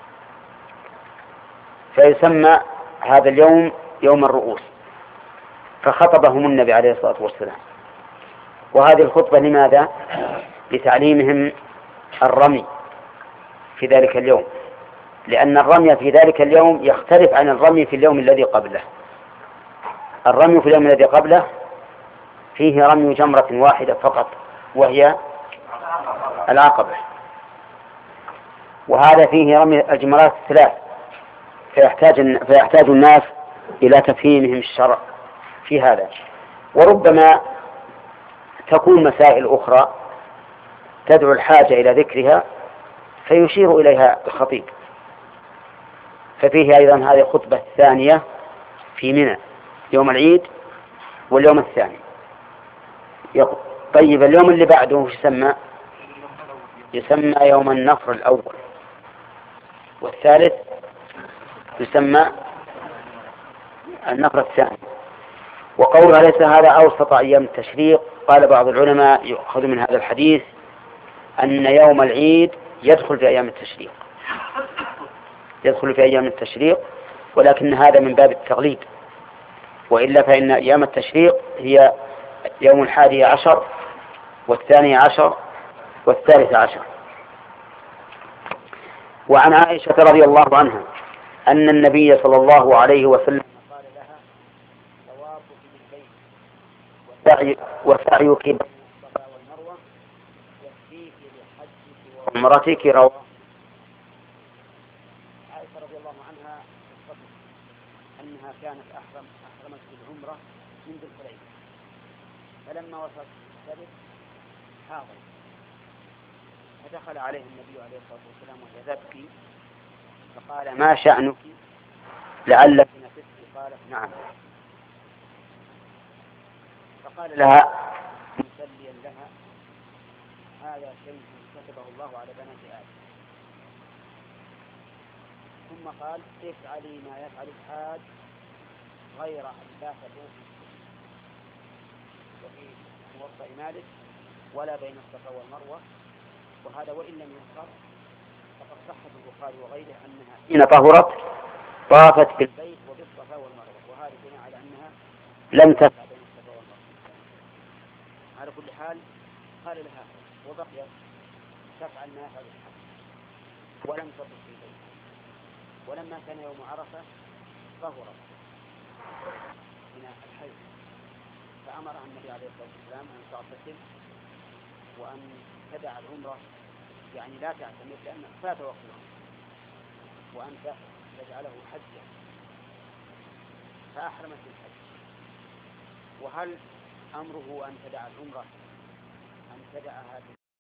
فيسمى هذا اليوم يوم الرؤوس. فخطبهم النبي عليه الصلاة والسلام. وهذه الخطبة لماذا؟ لتعليمهم الرمي في ذلك اليوم، لأن الرمي في ذلك اليوم يختلف عن الرمي في اليوم الذي قبله. الرمي في اليوم الذي قبله فيه رمي جمرة واحدة فقط وهي العقبة، وهذا فيه رمي الجمرات الثلاث، فيحتاج, فيحتاج الناس إلى تفهيمهم الشرع في هذا. وربما تكون مسائل أخرى تدعو الحاجة إلى ذكرها فيشير إليها الخطيب. ففيه أيضا هذه الخطبة الثانية في منى يوم العيد واليوم الثاني. يقول طيب اليوم اللي بعده وش يسمى؟ يسمى يوم النفر الأول، والثالث يسمى النفر الثاني. وقولها ليس هذا أوسط أيام التشريق، قال بعض العلماء يؤخذ من هذا الحديث أن يوم العيد يدخل في أيام التشريق، يدخل في أيام التشريق، ولكن هذا من باب التغليب، وإلا فإن أيام التشريق هي يوم الحادي عشر والثاني عشر والثالث عشر. وعن عائشة رضي الله عنها أن النبي صلى الله عليه وسلم قال لها طوافك بالبيت وسعيك بين الصفا والمروة يكفيك لحجك وعمرتك. رواه عائشة رضي الله عنها أنها كانت أحرم أحرمت بالعمرة من ذي الحليفة، فلما وصلت السبت حاضر، فدخل عليه النبي عليه الصلاة والسلام وهي تبكي، فقال ما شأنك لعلك نفست؟ قالت نعم. فقال لها مسليا لها هذا شيء كتبه الله على بنات آدم. ثم قال افعلي ما يفعل الحاج غير أن لا تطوفي وفي موطأ مالك ولا بين الصفا والمروة، وهذا وإن لم يذكر فقد صح في البخاري وغيره أنها حين طهرت طافت بالبيت وبالصفا والمروة، وهذا بناء على أنها لم تفعل بين الصفا والمروة. على كل حال قال لها وبقيت تفعل ما يفعل الحج ولم تطف في البيت. ولما كان يوم عرفة طهرت من الحج، فأمرها النبي عليه الصلاة والسلام أن تعتزل وأن تدع العمرة، يعني لا تعتمد لأن فات وقتها، وأن تجعله حجا، فأحرمت الحج. وهل أمره أن تدع العمرة أن تدعها